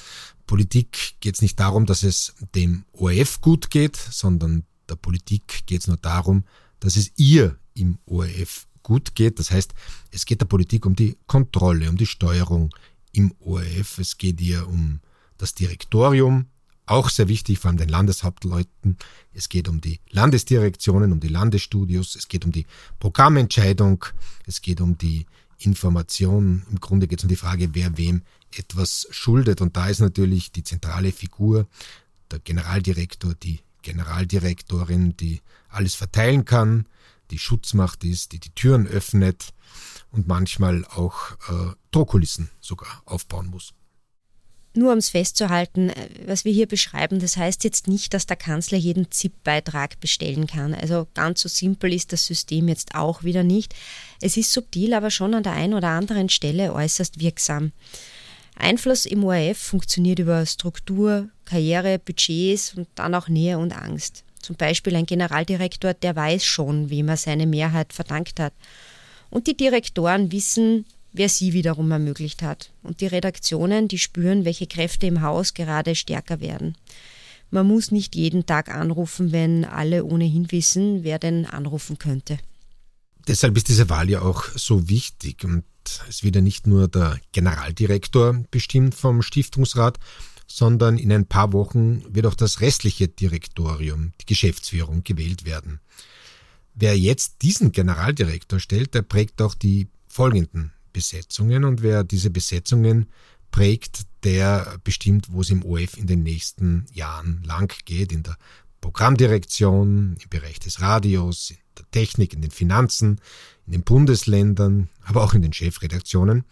Politik geht es nicht darum, dass es dem O R F gut geht, sondern der Politik geht es nur darum, dass es ihr im O R F gut geht. Das heißt, es geht der Politik um die Kontrolle, um die Steuerung im O R F. Es geht ihr um das Direktorium, auch sehr wichtig, vor allem den Landeshauptleuten. Es geht um die Landesdirektionen, um die Landesstudios. Es geht um die Programmentscheidung. Es geht um die Information. Im Grunde geht es um die Frage, wer wem etwas schuldet. Und da ist natürlich die zentrale Figur, der Generaldirektor, die Generaldirektorin, die alles verteilen kann, die Schutzmacht ist, die die Türen öffnet und manchmal auch äh, Drohkulissen sogar aufbauen muss. Nur um es festzuhalten, was wir hier beschreiben, das heißt jetzt nicht, dass der Kanzler jeden Z I P-Beitrag bestellen kann. Also ganz so simpel ist das System jetzt auch wieder nicht. Es ist subtil, aber schon an der einen oder anderen Stelle äußerst wirksam. Einfluss im O R F funktioniert über Struktur, Karriere, Budgets und dann auch Nähe und Angst. Zum Beispiel ein Generaldirektor, der weiß schon, wem er seine Mehrheit verdankt hat. Und die Direktoren wissen, wer sie wiederum ermöglicht hat. Und die Redaktionen, die spüren, welche Kräfte im Haus gerade stärker werden. Man muss nicht jeden Tag anrufen, wenn alle ohnehin wissen, wer denn anrufen könnte. Deshalb ist diese Wahl ja auch so wichtig. Und es wird ja nicht nur der Generaldirektor bestimmt vom Stiftungsrat, sondern in ein paar Wochen wird auch das restliche Direktorium, die Geschäftsführung, gewählt werden. Wer jetzt diesen Generaldirektor stellt, der prägt auch die folgenden Besetzungen, und wer diese Besetzungen prägt, der bestimmt, wo es im O R F in den nächsten Jahren lang geht, in der Programmdirektion, im Bereich des Radios, in der Technik, in den Finanzen, in den Bundesländern, aber auch in den Chefredaktionen.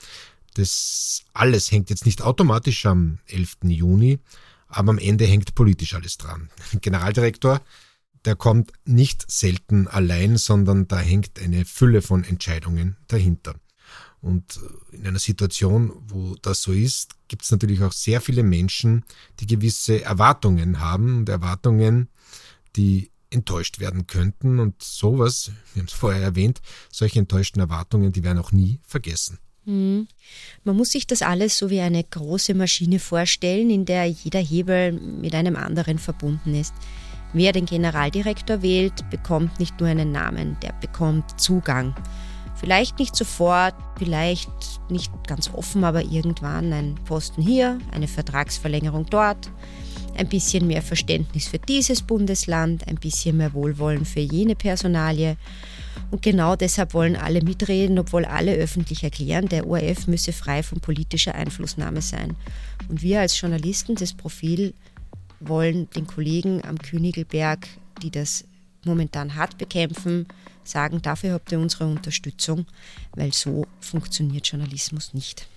Das alles hängt jetzt nicht automatisch am elften Juni, aber am Ende hängt politisch alles dran. Der Generaldirektor, der kommt nicht selten allein, sondern da hängt eine Fülle von Entscheidungen dahinter. Und in einer Situation, wo das so ist, gibt es natürlich auch sehr viele Menschen, die gewisse Erwartungen haben und Erwartungen, die enttäuscht werden könnten. Und sowas, wir haben es vorher erwähnt, solche enttäuschten Erwartungen, die werden auch nie vergessen. Mhm. Man muss sich das alles so wie eine große Maschine vorstellen, in der jeder Hebel mit einem anderen verbunden ist. Wer den Generaldirektor wählt, bekommt nicht nur einen Namen, der bekommt Zugang. Vielleicht nicht sofort, vielleicht nicht ganz offen, aber irgendwann ein Posten hier, eine Vertragsverlängerung dort, ein bisschen mehr Verständnis für dieses Bundesland, ein bisschen mehr Wohlwollen für jene Personalie. Und genau deshalb wollen alle mitreden, obwohl alle öffentlich erklären, der O R F müsse frei von politischer Einflussnahme sein. Und wir als Journalisten des Profil wollen den Kollegen am Königelberg, die das momentan hart bekämpfen, sagen, dafür habt ihr unsere Unterstützung, weil so funktioniert Journalismus nicht.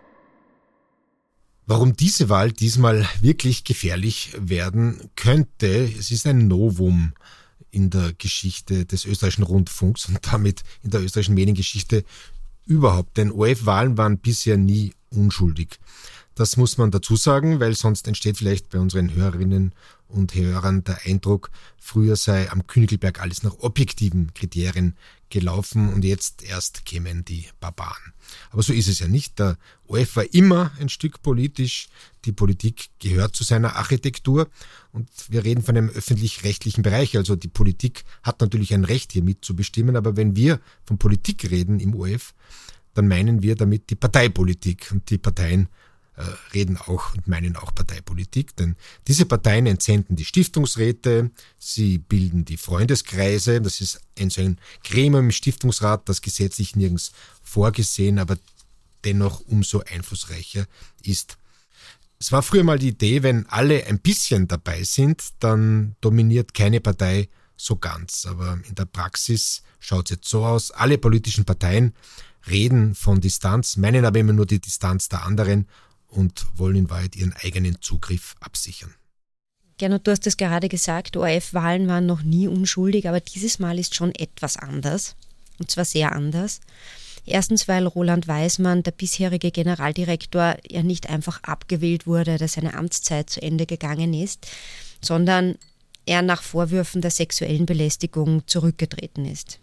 Warum diese Wahl diesmal wirklich gefährlich werden könnte, es ist ein Novum in der Geschichte des österreichischen Rundfunks und damit in der österreichischen Mediengeschichte überhaupt. Denn O R F-Wahlen waren bisher nie unschuldig. Das muss man dazu sagen, weil sonst entsteht vielleicht bei unseren Hörerinnen und Hörern der Eindruck, früher sei am Königelberg alles nach objektiven Kriterien gelaufen und jetzt erst kämen die Barbaren. Aber so ist es ja nicht. Der O R F war immer ein Stück politisch. Die Politik gehört zu seiner Architektur und wir reden von einem öffentlich-rechtlichen Bereich. Also die Politik hat natürlich ein Recht, hier mitzubestimmen, aber wenn wir von Politik reden im O R F, dann meinen wir damit die Parteipolitik und die Parteien reden auch und meinen auch Parteipolitik, denn diese Parteien entsenden die Stiftungsräte, sie bilden die Freundeskreise, das ist ein so ein Gremium im Stiftungsrat, das gesetzlich nirgends vorgesehen, aber dennoch umso einflussreicher ist. Es war früher mal die Idee, wenn alle ein bisschen dabei sind, dann dominiert keine Partei so ganz, aber in der Praxis schaut es jetzt so aus, alle politischen Parteien reden von Distanz, meinen aber immer nur die Distanz der anderen und wollen in Wahrheit ihren eigenen Zugriff absichern. Gernot, du hast es gerade gesagt, O R F-Wahlen waren noch nie unschuldig, aber dieses Mal ist schon etwas anders, und zwar sehr anders. Erstens, weil Roland Weismann, der bisherige Generaldirektor, ja nicht einfach abgewählt wurde, dass seine Amtszeit zu Ende gegangen ist, sondern er nach Vorwürfen der sexuellen Belästigung zurückgetreten ist.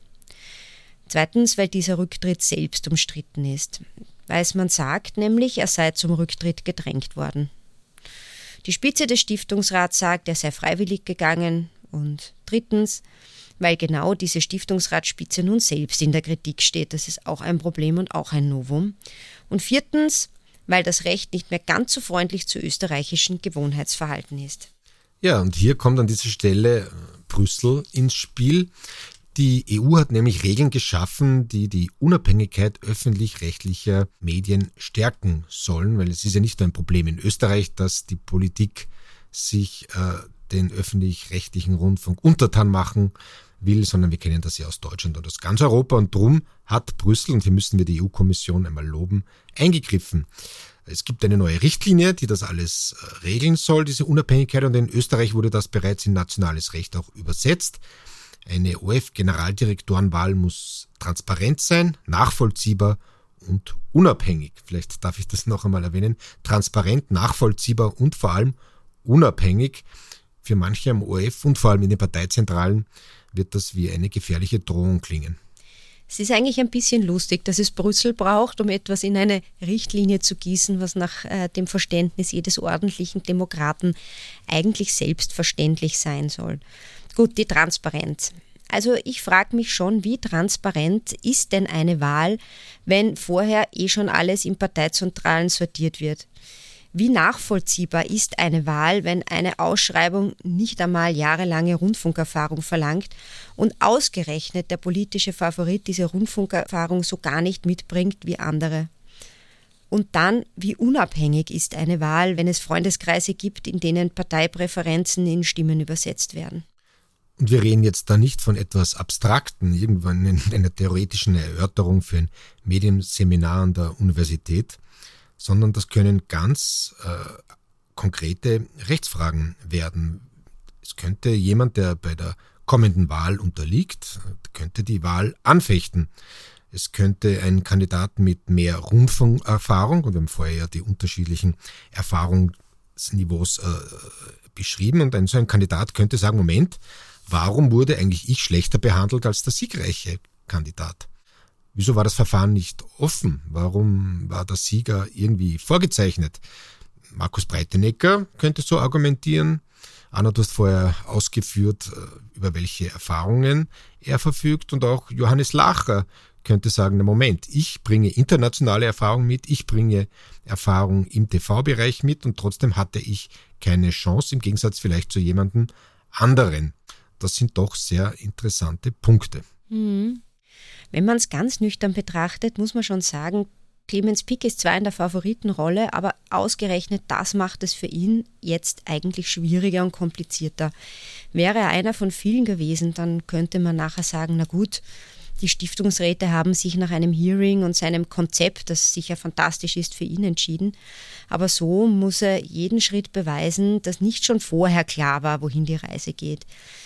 Zweitens, weil dieser Rücktritt selbst umstritten ist. Weismann sagt nämlich, er sei zum Rücktritt gedrängt worden. Die Spitze des Stiftungsrats sagt, er sei freiwillig gegangen. Und drittens, weil genau diese Stiftungsratsspitze nun selbst in der Kritik steht. Das ist auch ein Problem und auch ein Novum. Und viertens, weil das Recht nicht mehr ganz so freundlich zu österreichischen Gewohnheitsverhalten ist. Ja, und hier kommt an dieser Stelle Brüssel ins Spiel. Die E U hat nämlich Regeln geschaffen, die die Unabhängigkeit öffentlich-rechtlicher Medien stärken sollen, weil es ist ja nicht nur ein Problem in Österreich, dass die Politik sich äh, den öffentlich-rechtlichen Rundfunk untertan machen will, sondern wir kennen das ja aus Deutschland und aus ganz Europa und drum hat Brüssel, und hier müssen wir die E U-Kommission einmal loben, eingegriffen. Es gibt eine neue Richtlinie, die das alles äh, regeln soll, diese Unabhängigkeit, und in Österreich wurde das bereits in nationales Recht auch übersetzt. Eine O R F-Generaldirektorenwahl muss transparent sein, nachvollziehbar und unabhängig. Vielleicht darf ich das noch einmal erwähnen. Transparent, nachvollziehbar und vor allem unabhängig. Für manche am O R F und vor allem in den Parteizentralen wird das wie eine gefährliche Drohung klingen. Es ist eigentlich ein bisschen lustig, dass es Brüssel braucht, um etwas in eine Richtlinie zu gießen, was nach äh, dem Verständnis jedes ordentlichen Demokraten eigentlich selbstverständlich sein soll. Gut, die Transparenz. Also ich frage mich schon, wie transparent ist denn eine Wahl, wenn vorher eh schon alles in Parteizentralen sortiert wird? Wie nachvollziehbar ist eine Wahl, wenn eine Ausschreibung nicht einmal jahrelange Rundfunkerfahrung verlangt und ausgerechnet der politische Favorit diese Rundfunkerfahrung so gar nicht mitbringt wie andere? Und dann, wie unabhängig ist eine Wahl, wenn es Freundeskreise gibt, in denen Parteipräferenzen in Stimmen übersetzt werden? Und wir reden jetzt da nicht von etwas Abstrakten, irgendwann in einer theoretischen Erörterung für ein Medienseminar an der Universität, sondern das können ganz äh, konkrete Rechtsfragen werden. Es könnte jemand, der bei der kommenden Wahl unterliegt, könnte die Wahl anfechten. Es könnte ein Kandidat mit mehr Rundfunkerfahrung, und wir haben vorher ja die unterschiedlichen Erfahrungsniveaus äh, beschrieben, und ein so ein Kandidat könnte sagen, Moment, warum wurde eigentlich ich schlechter behandelt als der siegreiche Kandidat? Wieso war das Verfahren nicht offen? Warum war der Sieger irgendwie vorgezeichnet? Markus Breitenegger könnte so argumentieren, Anna, du hast vorher ausgeführt, über welche Erfahrungen er verfügt, und auch Johannes Lacher könnte sagen, na Moment, ich bringe internationale Erfahrung mit, ich bringe Erfahrung im T V-Bereich mit und trotzdem hatte ich keine Chance, im Gegensatz vielleicht zu jemandem anderen. Das sind doch sehr interessante Punkte. Mhm. Wenn man es ganz nüchtern betrachtet, muss man schon sagen, Clemens Pick ist zwar in der Favoritenrolle, aber ausgerechnet das macht es für ihn jetzt eigentlich schwieriger und komplizierter. Wäre er einer von vielen gewesen, dann könnte man nachher sagen, na gut, die Stiftungsräte haben sich nach einem Hearing und seinem Konzept, das sicher fantastisch ist, für ihn entschieden. Aber so muss er jeden Schritt beweisen, dass nicht schon vorher klar war, wohin die Reise geht.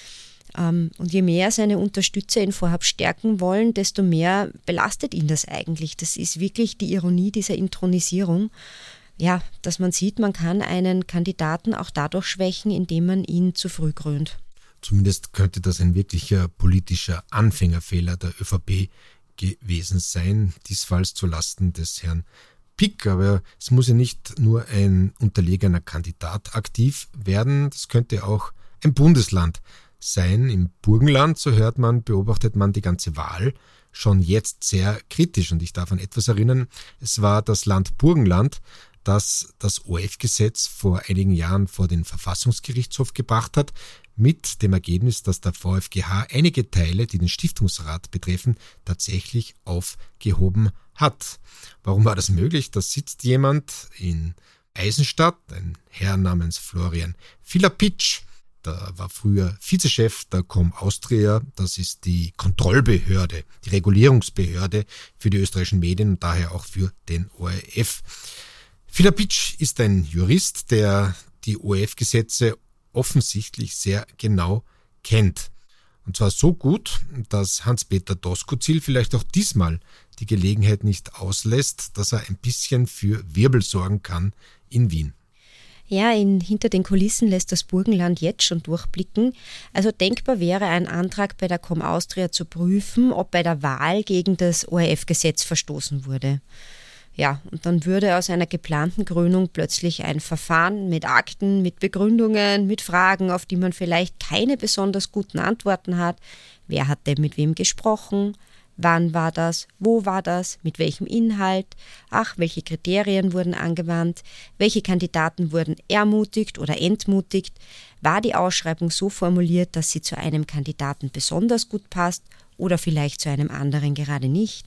Und je mehr seine Unterstützer ihn vorab stärken wollen, desto mehr belastet ihn das eigentlich. Das ist wirklich die Ironie dieser Inthronisierung. Ja, dass man sieht, man kann einen Kandidaten auch dadurch schwächen, indem man ihn zu früh krönt. Zumindest könnte das ein wirklicher politischer Anfängerfehler der ÖVP gewesen sein, diesfalls zulasten des Herrn Pick. Aber es muss ja nicht nur ein unterlegener Kandidat aktiv werden, das könnte auch ein Bundesland sein. Im Burgenland, so hört man, beobachtet man die ganze Wahl schon jetzt sehr kritisch. Und ich darf an etwas erinnern, es war das Land Burgenland, das das O R F-Gesetz vor einigen Jahren vor den Verfassungsgerichtshof gebracht hat, mit dem Ergebnis, dass der V f G H einige Teile, die den Stiftungsrat betreffen, tatsächlich aufgehoben hat. Warum war das möglich? Da sitzt jemand in Eisenstadt, ein Herr namens Florian Filapitsch, der war früher Vizechef der Com Austria, das ist die Kontrollbehörde, die Regulierungsbehörde für die österreichischen Medien und daher auch für den O R F. Filapitsch ist ein Jurist, der die O R F-Gesetze offensichtlich sehr genau kennt. Und zwar so gut, dass Hans-Peter Doskozil vielleicht auch diesmal die Gelegenheit nicht auslässt, dass er ein bisschen für Wirbel sorgen kann in Wien. Ja, in, hinter den Kulissen lässt das Burgenland jetzt schon durchblicken. Also denkbar wäre ein Antrag bei der Com Austria zu prüfen, ob bei der Wahl gegen das O R F-Gesetz verstoßen wurde. Ja, und dann würde aus einer geplanten Krönung plötzlich ein Verfahren mit Akten, mit Begründungen, mit Fragen, auf die man vielleicht keine besonders guten Antworten hat. Wer hat denn mit wem gesprochen? Wann war das? Wo war das? Mit welchem Inhalt? Ach, welche Kriterien wurden angewandt? Welche Kandidaten wurden ermutigt oder entmutigt? War die Ausschreibung so formuliert, dass sie zu einem Kandidaten besonders gut passt oder vielleicht zu einem anderen gerade nicht?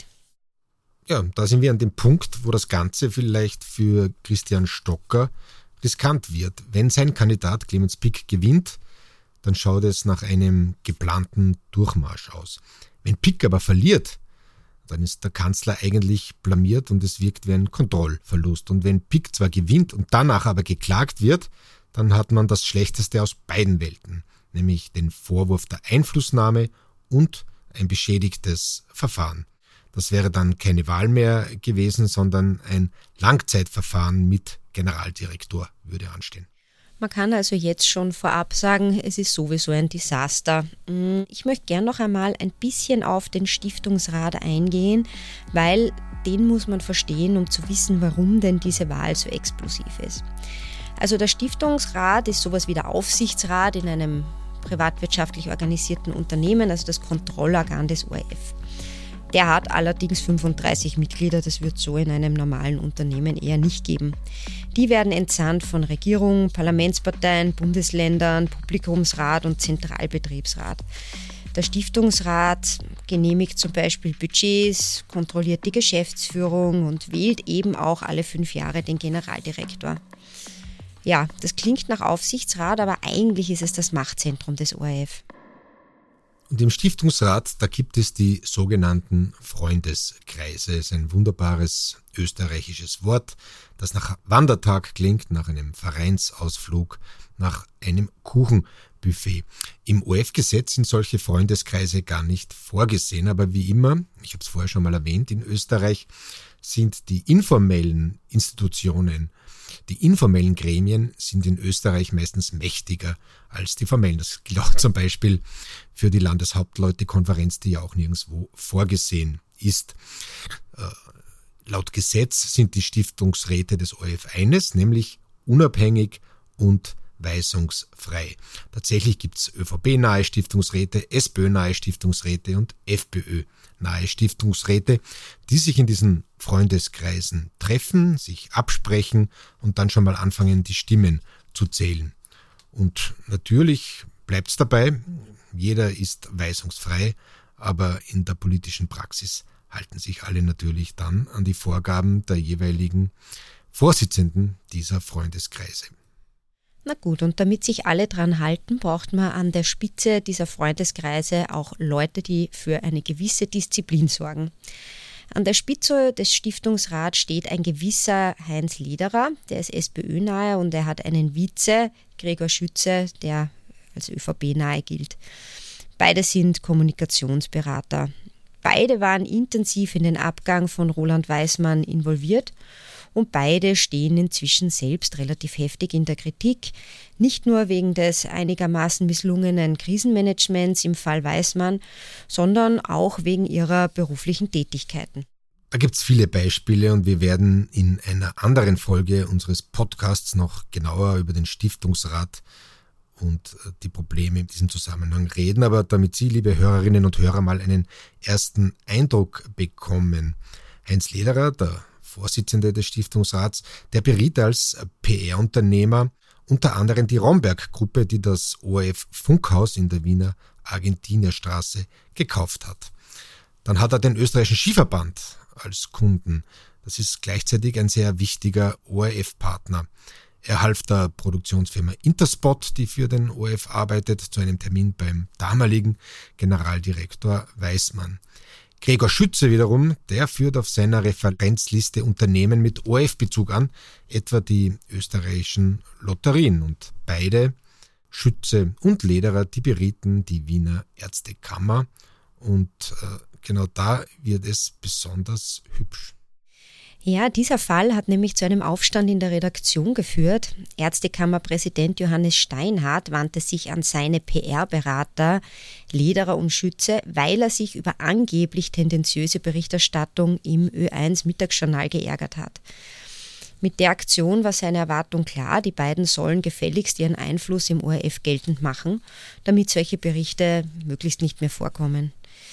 Ja, da sind wir an dem Punkt, wo das Ganze vielleicht für Christian Stocker riskant wird. Wenn sein Kandidat Clemens Pick gewinnt, dann schaut es nach einem geplanten Durchmarsch aus. Wenn Pick aber verliert, dann ist der Kanzler eigentlich blamiert und es wirkt wie ein Kontrollverlust. Und wenn Pick zwar gewinnt und danach aber geklagt wird, dann hat man das Schlechteste aus beiden Welten, nämlich den Vorwurf der Einflussnahme und ein beschädigtes Verfahren. Das wäre dann keine Wahl mehr gewesen, sondern ein Langzeitverfahren mit Generaldirektor würde anstehen. Man kann also jetzt schon vorab sagen, es ist sowieso ein Desaster. Ich möchte gern noch einmal ein bisschen auf den Stiftungsrat eingehen, weil den muss man verstehen, um zu wissen, warum denn diese Wahl so explosiv ist. Also der Stiftungsrat ist sowas wie der Aufsichtsrat in einem privatwirtschaftlich organisierten Unternehmen, also das Kontrollorgan des O R F. Der hat allerdings fünfunddreißig Mitglieder, das wird es so in einem normalen Unternehmen eher nicht geben. Die werden entsandt von Regierung, Parlamentsparteien, Bundesländern, Publikumsrat und Zentralbetriebsrat. Der Stiftungsrat genehmigt zum Beispiel Budgets, kontrolliert die Geschäftsführung und wählt eben auch alle fünf Jahre den Generaldirektor. Ja, das klingt nach Aufsichtsrat, aber eigentlich ist es das Machtzentrum des O R F. Und im Stiftungsrat, da gibt es die sogenannten Freundeskreise. Das ist ein wunderbares österreichisches Wort, das nach Wandertag klingt, nach einem Vereinsausflug, nach einem Kuchenbuffet. Im O R F-Gesetz sind solche Freundeskreise gar nicht vorgesehen, aber wie immer, ich habe es vorher schon mal erwähnt, in Österreich sind die informellen Institutionen, die informellen Gremien sind in Österreich meistens mächtiger als die formellen. Das gilt auch zum Beispiel für die Landeshauptleutekonferenz, die ja auch nirgendwo vorgesehen ist. Äh, laut Gesetz sind die Stiftungsräte des O R F eines, nämlich unabhängig und weisungsfrei. Tatsächlich gibt es ÖVP-nahe Stiftungsräte, SPÖ-nahe Stiftungsräte und FPÖ-nahe Stiftungsräte, die sich in diesen Freundeskreisen treffen, sich absprechen und dann schon mal anfangen, die Stimmen zu zählen. Und natürlich bleibt es dabei, jeder ist weisungsfrei, aber in der politischen Praxis halten sich alle natürlich dann an die Vorgaben der jeweiligen Vorsitzenden dieser Freundeskreise. Na gut, und damit sich alle dran halten, braucht man an der Spitze dieser Freundeskreise auch Leute, die für eine gewisse Disziplin sorgen. An der Spitze des Stiftungsrats steht ein gewisser Heinz Lederer, der ist SPÖ-nahe und er hat einen Vize, Gregor Schütze, der als ÖVP-nahe gilt. Beide sind Kommunikationsberater. Beide waren intensiv in den Abgang von Roland Weismann involviert und beide stehen inzwischen selbst relativ heftig in der Kritik, nicht nur wegen des einigermaßen misslungenen Krisenmanagements im Fall Weismann, sondern auch wegen ihrer beruflichen Tätigkeiten. Da gibt es viele Beispiele und wir werden in einer anderen Folge unseres Podcasts noch genauer über den Stiftungsrat und die Probleme in diesem Zusammenhang reden. Aber damit Sie, liebe Hörerinnen und Hörer, mal einen ersten Eindruck bekommen. Heinz Lederer, der Vorsitzende des Stiftungsrats, der beriet als P R-Unternehmer unter anderem die Romberg-Gruppe, die das O R F-Funkhaus in der Wiener Argentinierstraße gekauft hat. Dann hat er den österreichischen Skiverband als Kunden. Das ist gleichzeitig ein sehr wichtiger O R F-Partner. Er half der Produktionsfirma Interspot, die für den O R F arbeitet, zu einem Termin beim damaligen Generaldirektor Weismann. Gregor Schütze wiederum, der führt auf seiner Referenzliste Unternehmen mit O R F-Bezug an, etwa die österreichischen Lotterien. Und beide, Schütze und Lederer, die berieten die Wiener Ärztekammer. Und äh, genau da wird es besonders hübsch. Ja, dieser Fall hat nämlich zu einem Aufstand in der Redaktion geführt. Ärztekammerpräsident Johannes Steinhardt wandte sich an seine P R-Berater Lederer und Schütze, weil er sich über angeblich tendenziöse Berichterstattung im Ö eins Mittagsjournal geärgert hat. Mit der Aktion war seine Erwartung klar, die beiden sollen gefälligst ihren Einfluss im O R F geltend machen, damit solche Berichte möglichst nicht mehr vorkommen.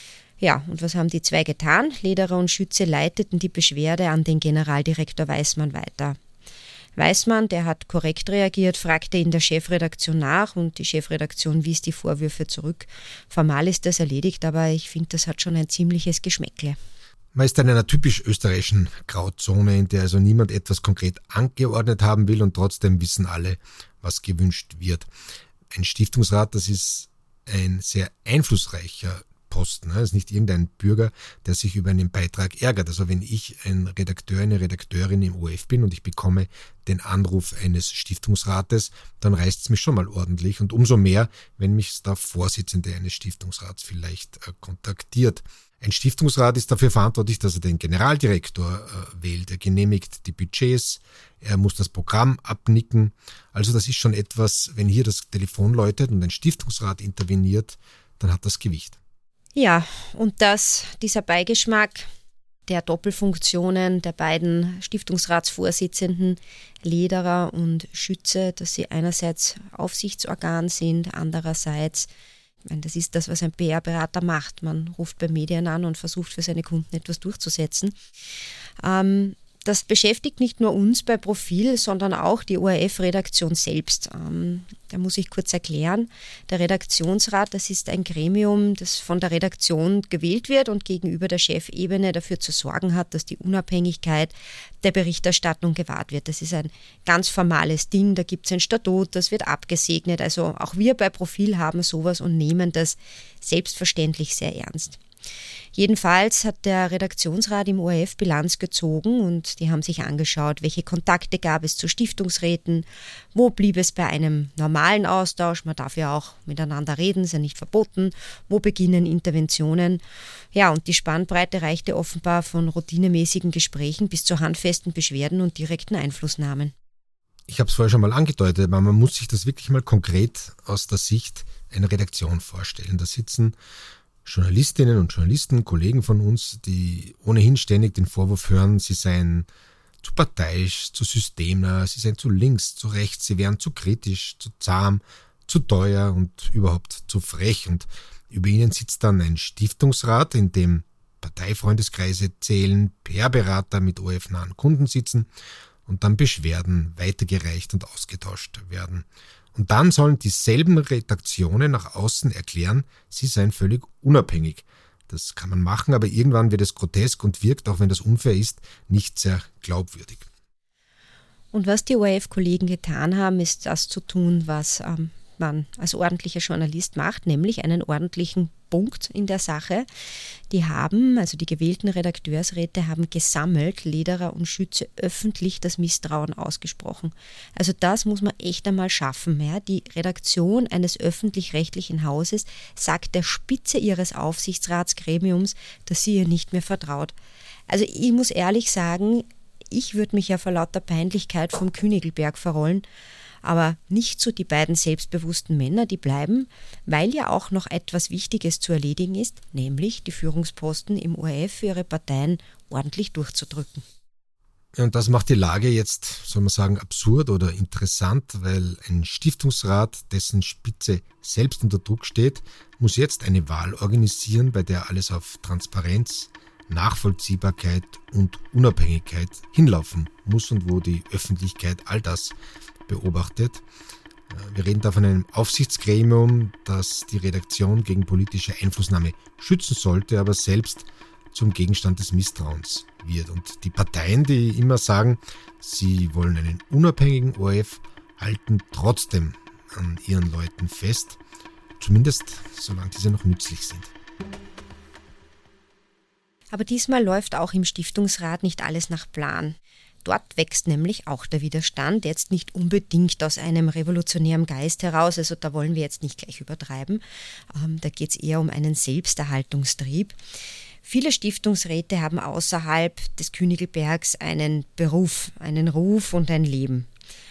Ja, und was haben die zwei getan? Lederer und Schütze leiteten die Beschwerde an den Generaldirektor Weismann weiter. Weismann, der hat korrekt reagiert, fragte in der Chefredaktion nach und die Chefredaktion wies die Vorwürfe zurück. Formal ist das erledigt, aber ich finde, das hat schon ein ziemliches Geschmäckle. Man ist in einer typisch österreichischen Grauzone, in der also niemand etwas konkret angeordnet haben will und trotzdem wissen alle, was gewünscht wird. Ein Stiftungsrat, das ist ein sehr einflussreicher Posten. Das ist nicht irgendein Bürger, der sich über einen Beitrag ärgert. Also wenn ich ein Redakteur, eine Redakteurin im O R F bin und ich bekomme den Anruf eines Stiftungsrates, dann reißt es mich schon mal ordentlich und umso mehr, wenn mich der Vorsitzende eines Stiftungsrats vielleicht äh, kontaktiert. Ein Stiftungsrat ist dafür verantwortlich, dass er den Generaldirektor äh, wählt. Er genehmigt die Budgets, er muss das Programm abnicken. Also das ist schon etwas, wenn hier das Telefon läutet und ein Stiftungsrat interveniert, dann hat das Gewicht. Ja, und dass dieser Beigeschmack der Doppelfunktionen der beiden Stiftungsratsvorsitzenden Lederer und Schütze, dass sie einerseits Aufsichtsorgan sind, andererseits, ich meine, das ist das, was ein P R-Berater macht. Man ruft bei Medien an und versucht für seine Kunden etwas durchzusetzen. Ähm, Das beschäftigt nicht nur uns bei Profil, sondern auch die O R F-Redaktion selbst. Ähm, da muss ich kurz erklären. Der Redaktionsrat, das ist ein Gremium, das von der Redaktion gewählt wird und gegenüber der Chefebene dafür zu sorgen hat, dass die Unabhängigkeit der Berichterstattung gewahrt wird. Das ist ein ganz formales Ding, da gibt es ein Statut, das wird abgesegnet. Also auch wir bei Profil haben sowas und nehmen das selbstverständlich sehr ernst. Jedenfalls hat der Redaktionsrat im O R F Bilanz gezogen und die haben sich angeschaut, welche Kontakte gab es zu Stiftungsräten, wo blieb es bei einem normalen Austausch, man darf ja auch miteinander reden, ist ja nicht verboten, wo beginnen Interventionen. Ja, und die Spannbreite reichte offenbar von routinemäßigen Gesprächen bis zu handfesten Beschwerden und direkten Einflussnahmen. Ich habe es vorher schon mal angedeutet, aber man muss sich das wirklich mal konkret aus der Sicht einer Redaktion vorstellen. Da sitzen Journalistinnen und Journalisten, Kollegen von uns, die ohnehin ständig den Vorwurf hören, sie seien zu parteiisch, zu systemnah, sie seien zu links, zu rechts, sie wären zu kritisch, zu zahm, zu teuer und überhaupt zu frech. Und über ihnen sitzt dann ein Stiftungsrat, in dem Parteifreundeskreise zählen, P R-Berater mit O R F-nahen Kunden sitzen und dann Beschwerden weitergereicht und ausgetauscht werden. Und dann sollen dieselben Redaktionen nach außen erklären, sie seien völlig unabhängig. Das kann man machen, aber irgendwann wird es grotesk und wirkt, auch wenn das unfair ist, nicht sehr glaubwürdig. Und was die O R F-Kollegen getan haben, ist das zu tun, was ähm, man als ordentlicher Journalist macht, nämlich einen ordentlichen Punkt in der Sache. Die haben, also die gewählten Redakteursräte haben gesammelt, Lederer und Schütze öffentlich das Misstrauen ausgesprochen. Also das muss man echt einmal schaffen. Ja. Die Redaktion eines öffentlich-rechtlichen Hauses sagt der Spitze ihres Aufsichtsratsgremiums, dass sie ihr nicht mehr vertraut. Also ich muss ehrlich sagen, ich würde mich ja vor lauter Peinlichkeit vom Königelberg verrollen, aber nicht so die beiden selbstbewussten Männer, die bleiben, weil ja auch noch etwas Wichtiges zu erledigen ist, nämlich die Führungsposten im O R F für ihre Parteien ordentlich durchzudrücken. Und das macht die Lage jetzt, soll man sagen, absurd oder interessant, weil ein Stiftungsrat, dessen Spitze selbst unter Druck steht, muss jetzt eine Wahl organisieren, bei der alles auf Transparenz, Nachvollziehbarkeit und Unabhängigkeit hinlaufen muss und wo die Öffentlichkeit all das beobachtet. Wir reden da von einem Aufsichtsgremium, das die Redaktion gegen politische Einflussnahme schützen sollte, aber selbst zum Gegenstand des Misstrauens wird. Und die Parteien, die immer sagen, sie wollen einen unabhängigen O R F, halten trotzdem an ihren Leuten fest, zumindest solange diese noch nützlich sind. Aber diesmal läuft auch im Stiftungsrat nicht alles nach Plan. Dort wächst nämlich auch der Widerstand, jetzt nicht unbedingt aus einem revolutionären Geist heraus, also da wollen wir jetzt nicht gleich übertreiben, ähm, da geht es eher um einen Selbsterhaltungstrieb. Viele Stiftungsräte haben außerhalb des Königelbergs einen Beruf, einen Ruf und ein Leben.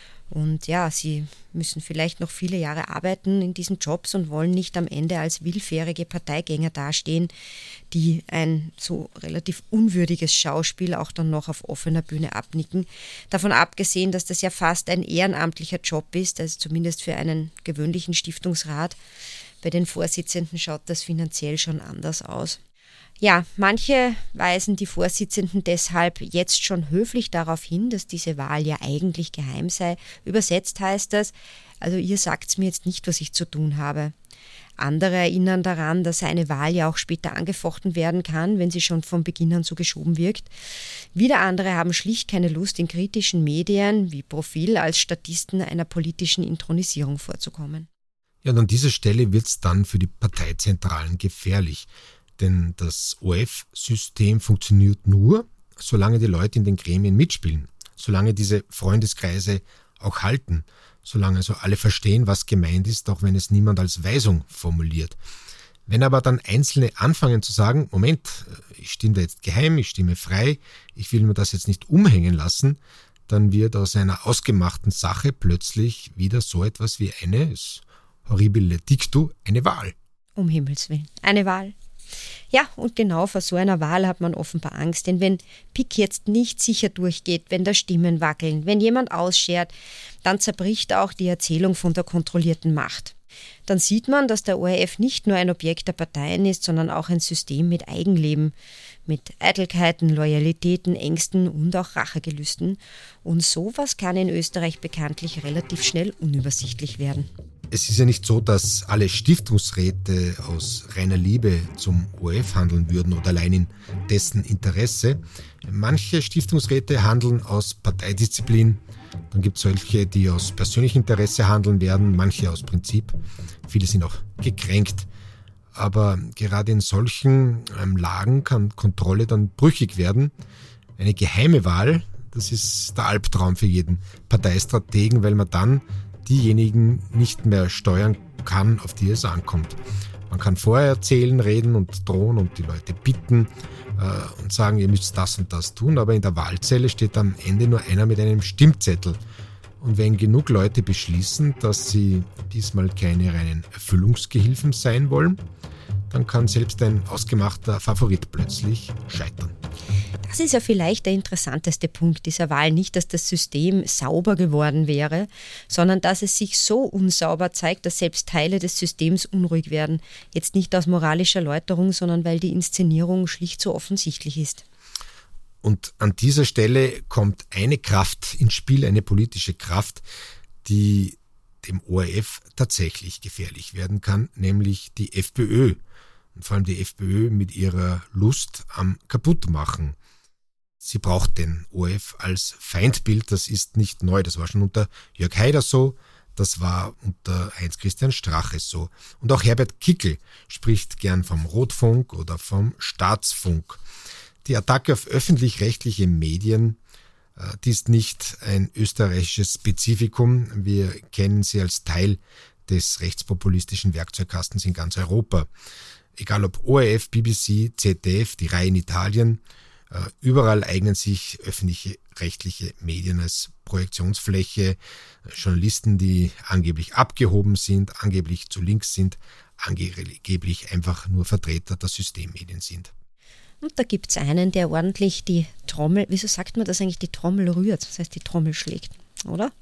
Und ja, sie müssen vielleicht noch viele Jahre arbeiten in diesen Jobs und wollen nicht am Ende als willfährige Parteigänger dastehen, die ein so relativ unwürdiges Schauspiel auch dann noch auf offener Bühne abnicken. Davon abgesehen, dass das ja fast ein ehrenamtlicher Job ist, also zumindest für einen gewöhnlichen Stiftungsrat. Bei den Vorsitzenden schaut das finanziell schon anders aus. Ja, manche weisen die Vorsitzenden deshalb jetzt schon höflich darauf hin, dass diese Wahl ja eigentlich geheim sei. Übersetzt heißt das, also ihr sagt's mir jetzt nicht, was ich zu tun habe. Andere erinnern daran, dass eine Wahl ja auch später angefochten werden kann, wenn sie schon von Beginn an so geschoben wirkt. Wieder andere haben schlicht keine Lust, in kritischen Medien wie Profil als Statisten einer politischen Inthronisierung vorzukommen. Ja, und an dieser Stelle wird's dann für die Parteizentralen gefährlich. Denn das O R F-System funktioniert nur, solange die Leute in den Gremien mitspielen, solange diese Freundeskreise auch halten, solange also alle verstehen, was gemeint ist, auch wenn es niemand als Weisung formuliert. Wenn aber dann Einzelne anfangen zu sagen, Moment, ich stimme da jetzt geheim, ich stimme frei, ich will mir das jetzt nicht umhängen lassen, dann wird aus einer ausgemachten Sache plötzlich wieder so etwas wie eine, das horribile Dictu, eine Wahl. Um Himmels Willen, eine Wahl. Ja, und genau vor so einer Wahl hat man offenbar Angst, denn wenn Pick jetzt nicht sicher durchgeht, wenn da Stimmen wackeln, wenn jemand ausschert, dann zerbricht auch die Erzählung von der kontrollierten Macht. Dann sieht man, dass der O R F nicht nur ein Objekt der Parteien ist, sondern auch ein System mit Eigenleben, mit Eitelkeiten, Loyalitäten, Ängsten und auch Rachegelüsten. Und sowas kann in Österreich bekanntlich relativ schnell unübersichtlich werden. Es ist ja nicht so, dass alle Stiftungsräte aus reiner Liebe zum O R F handeln würden oder allein in dessen Interesse. Manche Stiftungsräte handeln aus Parteidisziplin. Dann gibt es solche, die aus persönlichem Interesse handeln werden, manche aus Prinzip. Viele sind auch gekränkt. Aber gerade in solchen ähm, Lagen kann Kontrolle dann brüchig werden. Eine geheime Wahl, das ist der Albtraum für jeden Parteistrategen, weil man dann diejenigen nicht mehr steuern kann, auf die es ankommt. Man kann vorher erzählen, reden und drohen und die Leute bitten äh, und sagen, ihr müsst das und das tun, aber in der Wahlzelle steht am Ende nur einer mit einem Stimmzettel. Und wenn genug Leute beschließen, dass sie diesmal keine reinen Erfüllungsgehilfen sein wollen, dann kann selbst ein ausgemachter Favorit plötzlich scheitern. Das ist ja vielleicht der interessanteste Punkt dieser Wahl. Nicht, dass das System sauber geworden wäre, sondern dass es sich so unsauber zeigt, dass selbst Teile des Systems unruhig werden. Jetzt nicht aus moralischer Läuterung, sondern weil die Inszenierung schlicht so offensichtlich ist. Und an dieser Stelle kommt eine Kraft ins Spiel, eine politische Kraft, die dem O R F tatsächlich gefährlich werden kann, nämlich die FPÖ. Und vor allem die FPÖ mit ihrer Lust am Kaputtmachen. Sie braucht den O R F als Feindbild, das ist nicht neu, das war schon unter Jörg Haider so, das war unter Heinz-Christian Strache so. Und auch Herbert Kickl spricht gern vom Rotfunk oder vom Staatsfunk. Die Attacke auf öffentlich-rechtliche Medien, die ist nicht ein österreichisches Spezifikum. Wir kennen sie als Teil des rechtspopulistischen Werkzeugkastens in ganz Europa. Egal ob O R F, B B C, Z D F, die Reihe in Italien, überall eignen sich öffentliche rechtliche Medien als Projektionsfläche. Journalisten, die angeblich abgehoben sind, angeblich zu links sind, angeblich einfach nur Vertreter der Systemmedien sind. Und da gibt es einen, der ordentlich die Trommel, wieso sagt man das eigentlich, die Trommel rührt, das heißt die Trommel schlägt, oder?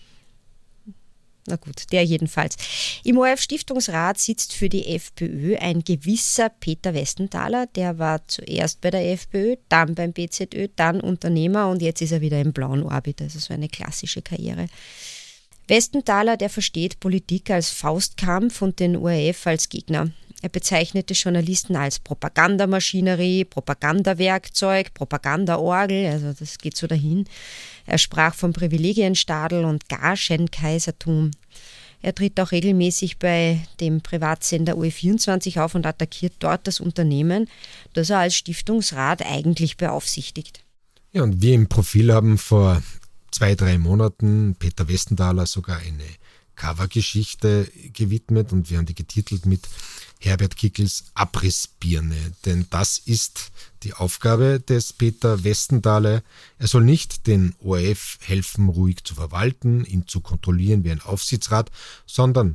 Na gut, der jedenfalls. Im O R F-Stiftungsrat sitzt für die FPÖ ein gewisser Peter Westenthaler, der war zuerst bei der FPÖ, dann beim B Z Ö, dann Unternehmer und jetzt ist er wieder im blauen Orbit, also so eine klassische Karriere. Westenthaler, der versteht Politik als Faustkampf und den O R F als Gegner. Er bezeichnete Journalisten als Propagandamaschinerie, Propagandawerkzeug, Propagandaorgel, also das geht so dahin. Er sprach vom Privilegienstadel und Gaschenkaisertum. Er tritt auch regelmäßig bei dem Privatsender O E vierundzwanzig auf und attackiert dort das Unternehmen, das er als Stiftungsrat eigentlich beaufsichtigt. Ja, und wir im Profil haben vor zwei, drei Monaten Peter Westenthaler sogar eine Covergeschichte gewidmet und wir haben die getitelt mit Herbert Kickls Abrissbirne, denn das ist die Aufgabe des Peter Westenthaler. Er soll nicht den O R F helfen, ruhig zu verwalten, ihn zu kontrollieren wie ein Aufsichtsrat, sondern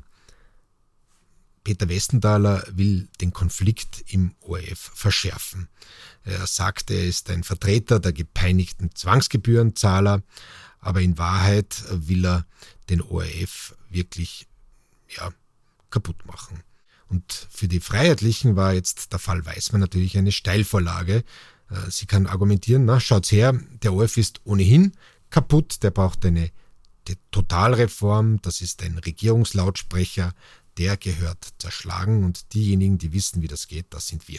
Peter Westenthaler will den Konflikt im O R F verschärfen. Er sagt, er ist ein Vertreter der gepeinigten Zwangsgebührenzahler, aber in Wahrheit will er den O R F wirklich ja, kaputt machen. Und für die Freiheitlichen war jetzt der Fall Weismann natürlich eine Steilvorlage. Sie kann argumentieren, na, schaut's her, der O R F ist ohnehin kaputt, der braucht eine Totalreform, das ist ein Regierungslautsprecher, der gehört zerschlagen und diejenigen, die wissen, wie das geht, das sind wir.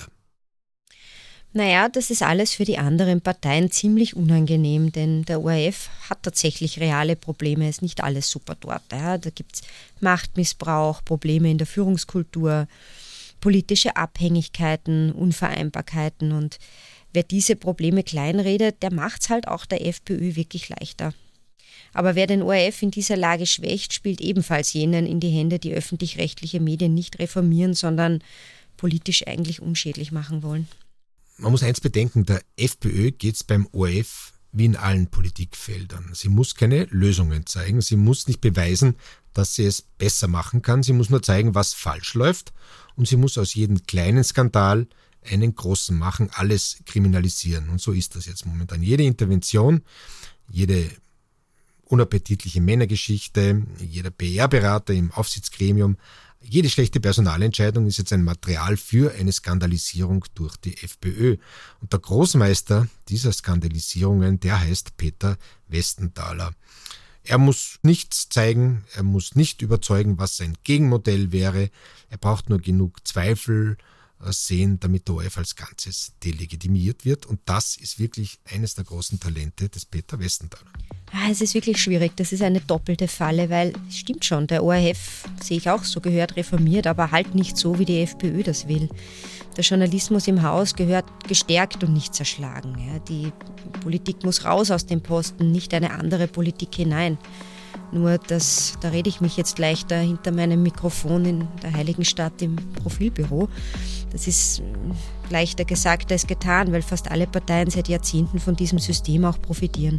Naja, das ist alles für die anderen Parteien ziemlich unangenehm, denn der O R F hat tatsächlich reale Probleme, ist nicht alles super dort. Ja. Da gibt es Machtmissbrauch, Probleme in der Führungskultur, politische Abhängigkeiten, Unvereinbarkeiten und wer diese Probleme kleinredet, der macht es halt auch der FPÖ wirklich leichter. Aber wer den O R F in dieser Lage schwächt, spielt ebenfalls jenen in die Hände, die öffentlich-rechtliche Medien nicht reformieren, sondern politisch eigentlich unschädlich machen wollen. Man muss eins bedenken, der FPÖ geht es beim O R F wie in allen Politikfeldern. Sie muss keine Lösungen zeigen, sie muss nicht beweisen, dass sie es besser machen kann, sie muss nur zeigen, was falsch läuft und sie muss aus jedem kleinen Skandal einen großen machen, alles kriminalisieren. Und so ist das jetzt momentan. Jede Intervention, jede unappetitliche Männergeschichte, jeder P R-Berater im Aufsichtsgremium, jede schlechte Personalentscheidung ist jetzt ein Material für eine Skandalisierung durch die FPÖ. Und der Großmeister dieser Skandalisierungen, der heißt Peter Westenthaler. Er muss nichts zeigen, er muss nicht überzeugen, was sein Gegenmodell wäre. Er braucht nur genug Zweifel sehen, damit der O R F als Ganzes delegitimiert wird. Und das ist wirklich eines der großen Talente des Peter Westenthaler. Ja, es ist wirklich schwierig. Das ist eine doppelte Falle, weil es stimmt schon, der O R F, sehe ich auch so, gehört reformiert, aber halt nicht so, wie die FPÖ das will. Der Journalismus im Haus gehört gestärkt und nicht zerschlagen. Ja, die Politik muss raus aus dem Posten, nicht eine andere Politik hinein. Nur, das, da rede ich mich jetzt leichter hinter meinem Mikrofon in der Heiligenstadt im Profilbüro. Das ist leichter gesagt als getan, weil fast alle Parteien seit Jahrzehnten von diesem System auch profitieren.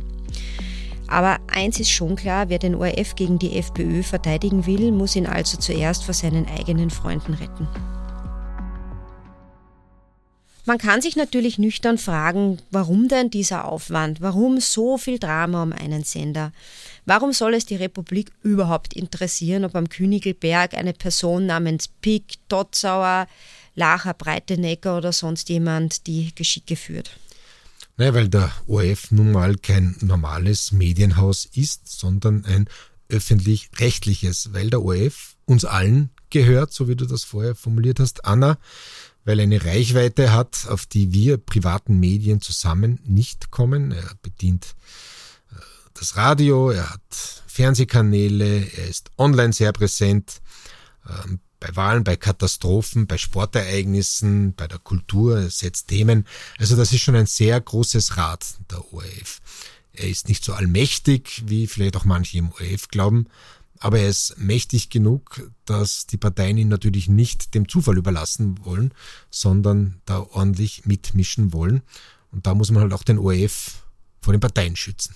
Aber eins ist schon klar, wer den O R F gegen die FPÖ verteidigen will, muss ihn also zuerst vor seinen eigenen Freunden retten. Man kann sich natürlich nüchtern fragen, warum denn dieser Aufwand? Warum so viel Drama um einen Sender? Warum soll es die Republik überhaupt interessieren, ob am Königelberg eine Person namens Pick, Totzauer, Lacher, Breitenegger oder sonst jemand die Geschicke führt? Naja, weil der O R F nun mal kein normales Medienhaus ist, sondern ein öffentlich-rechtliches, weil der O R F uns allen gehört, so wie du das vorher formuliert hast, Anna, weil er eine Reichweite hat, auf die wir privaten Medien zusammen nicht kommen. Er bedient das Radio, er hat Fernsehkanäle, er ist online sehr präsent, ähm, bei Wahlen, bei Katastrophen, bei Sportereignissen, bei der Kultur, er setzt Themen. Also das ist schon ein sehr großes Rad, der O R F. Er ist nicht so allmächtig, wie vielleicht auch manche im O R F glauben, aber er ist mächtig genug, dass die Parteien ihn natürlich nicht dem Zufall überlassen wollen, sondern da ordentlich mitmischen wollen. Und da muss man halt auch den O R F vor den Parteien schützen.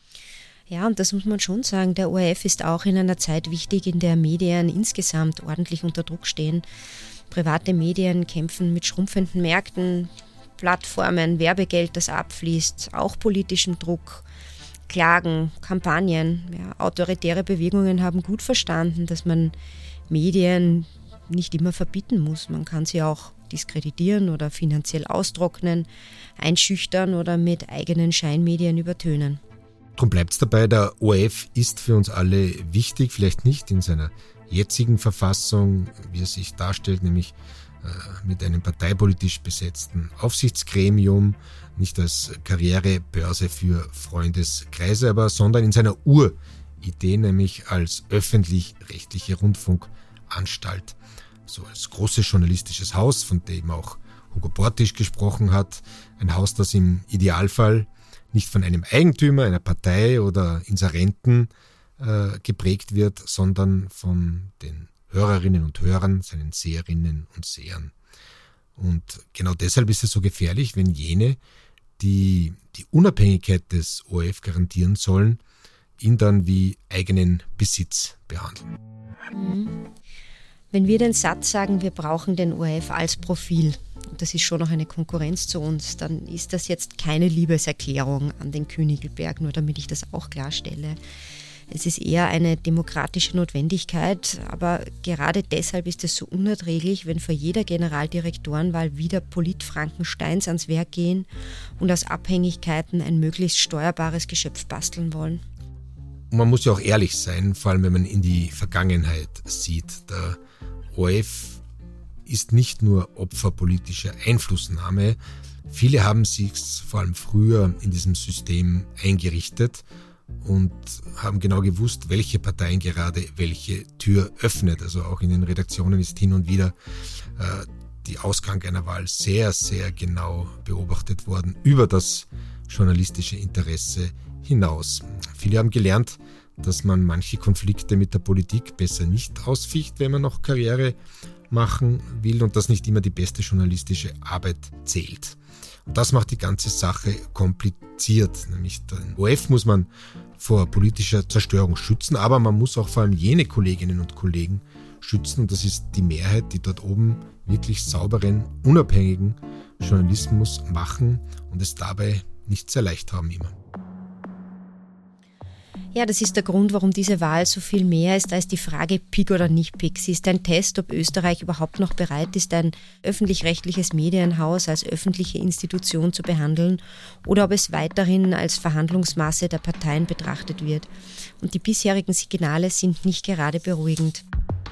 Ja, und das muss man schon sagen. Der O R F ist auch in einer Zeit wichtig, in der Medien insgesamt ordentlich unter Druck stehen. Private Medien kämpfen mit schrumpfenden Märkten, Plattformen, Werbegeld, das abfließt, auch politischem Druck. Klagen, Kampagnen, ja, autoritäre Bewegungen haben gut verstanden, dass man Medien nicht immer verbieten muss. Man kann sie auch diskreditieren oder finanziell austrocknen, einschüchtern oder mit eigenen Scheinmedien übertönen. Darum bleibt es dabei, der O R F ist für uns alle wichtig, vielleicht nicht in seiner jetzigen Verfassung, wie er sich darstellt, nämlich äh, mit einem parteipolitisch besetzten Aufsichtsgremium, nicht als Karrierebörse für Freundeskreise, aber sondern in seiner Uridee, nämlich als öffentlich-rechtliche Rundfunkanstalt. So als großes journalistisches Haus, von dem auch Hugo Bortisch gesprochen hat. Ein Haus, das im Idealfall nicht von einem Eigentümer, einer Partei oder Inserenten äh, geprägt wird, sondern von den Hörerinnen und Hörern, seinen Seherinnen und Sehern. Und genau deshalb ist es so gefährlich, wenn jene, die die Unabhängigkeit des O R F garantieren sollen, ihn dann wie eigenen Besitz behandeln. Wenn wir den Satz sagen, wir brauchen den O R F als Profil, und das ist schon noch eine Konkurrenz zu uns, dann ist das jetzt keine Liebeserklärung an den Königelberg, nur damit ich das auch klarstelle. Es ist eher eine demokratische Notwendigkeit, aber gerade deshalb ist es so unerträglich, wenn vor jeder Generaldirektorenwahl wieder Polit-Frankensteins ans Werk gehen und aus Abhängigkeiten ein möglichst steuerbares Geschöpf basteln wollen. Und man muss ja auch ehrlich sein, vor allem wenn man in die Vergangenheit sieht. Der O R F ist nicht nur Opfer politischer Einflussnahme. Viele haben sich vor allem früher in diesem System eingerichtet und haben genau gewusst, welche Parteien gerade welche Tür öffnet. Also auch in den Redaktionen ist hin und wieder äh, die Ausgang einer Wahl sehr, sehr genau beobachtet worden, über das journalistische Interesse hinaus. Viele haben gelernt, dass man manche Konflikte mit der Politik besser nicht ausficht, wenn man noch Karriere machen will und dass nicht immer die beste journalistische Arbeit zählt. Und das macht die ganze Sache kompliziert. Nämlich den O R F muss man vor politischer Zerstörung schützen, aber man muss auch vor allem jene Kolleginnen und Kollegen schützen. Und das ist die Mehrheit, die dort oben wirklich sauberen, unabhängigen Journalismus machen und es dabei nicht sehr leicht haben immer. Ja, das ist der Grund, warum diese Wahl so viel mehr ist als die Frage Pick oder nicht Pick. Sie ist ein Test, ob Österreich überhaupt noch bereit ist, ein öffentlich-rechtliches Medienhaus als öffentliche Institution zu behandeln oder ob es weiterhin als Verhandlungsmasse der Parteien betrachtet wird. Und die bisherigen Signale sind nicht gerade beruhigend.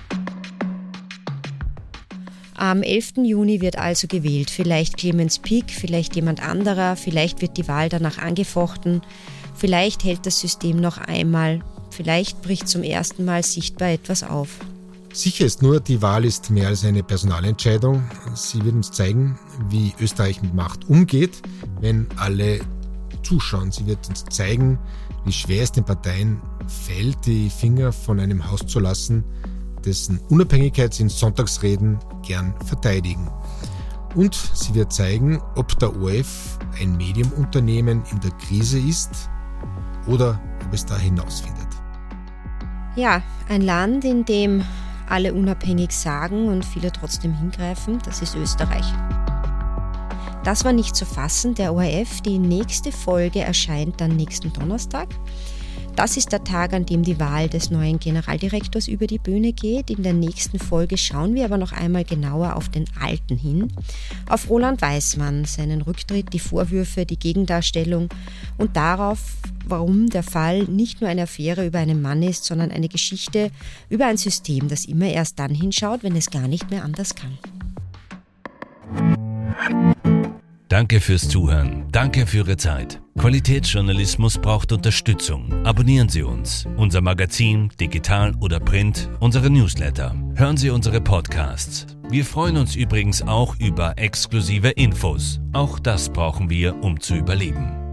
Am elften Juni wird also gewählt. Vielleicht Clemens Pick, vielleicht jemand anderer, vielleicht wird die Wahl danach angefochten. Vielleicht hält das System noch einmal, vielleicht bricht zum ersten Mal sichtbar etwas auf. Sicher ist nur, die Wahl ist mehr als eine Personalentscheidung. Sie wird uns zeigen, wie Österreich mit Macht umgeht, wenn alle zuschauen. Sie wird uns zeigen, wie schwer es den Parteien fällt, die Finger von einem Haus zu lassen, dessen Unabhängigkeit sie in Sonntagsreden gern verteidigen. Und sie wird zeigen, ob der O R F ein Medienunternehmen in der Krise ist oder ob es da hinausfindet. Ja, ein Land, in dem alle unabhängig sagen und viele trotzdem hingreifen, das ist Österreich. Das war nicht zu fassen, der O R F. Die nächste Folge erscheint dann nächsten Donnerstag. Das ist der Tag, an dem die Wahl des neuen Generaldirektors über die Bühne geht. In der nächsten Folge schauen wir aber noch einmal genauer auf den Alten hin, auf Roland Weismann, seinen Rücktritt, die Vorwürfe, die Gegendarstellung und darauf, warum der Fall nicht nur eine Affäre über einen Mann ist, sondern eine Geschichte über ein System, das immer erst dann hinschaut, wenn es gar nicht mehr anders kann. Danke fürs Zuhören. Danke für Ihre Zeit. Qualitätsjournalismus braucht Unterstützung. Abonnieren Sie uns. Unser Magazin, digital oder print, unsere Newsletter. Hören Sie unsere Podcasts. Wir freuen uns übrigens auch über exklusive Infos. Auch das brauchen wir, um zu überleben.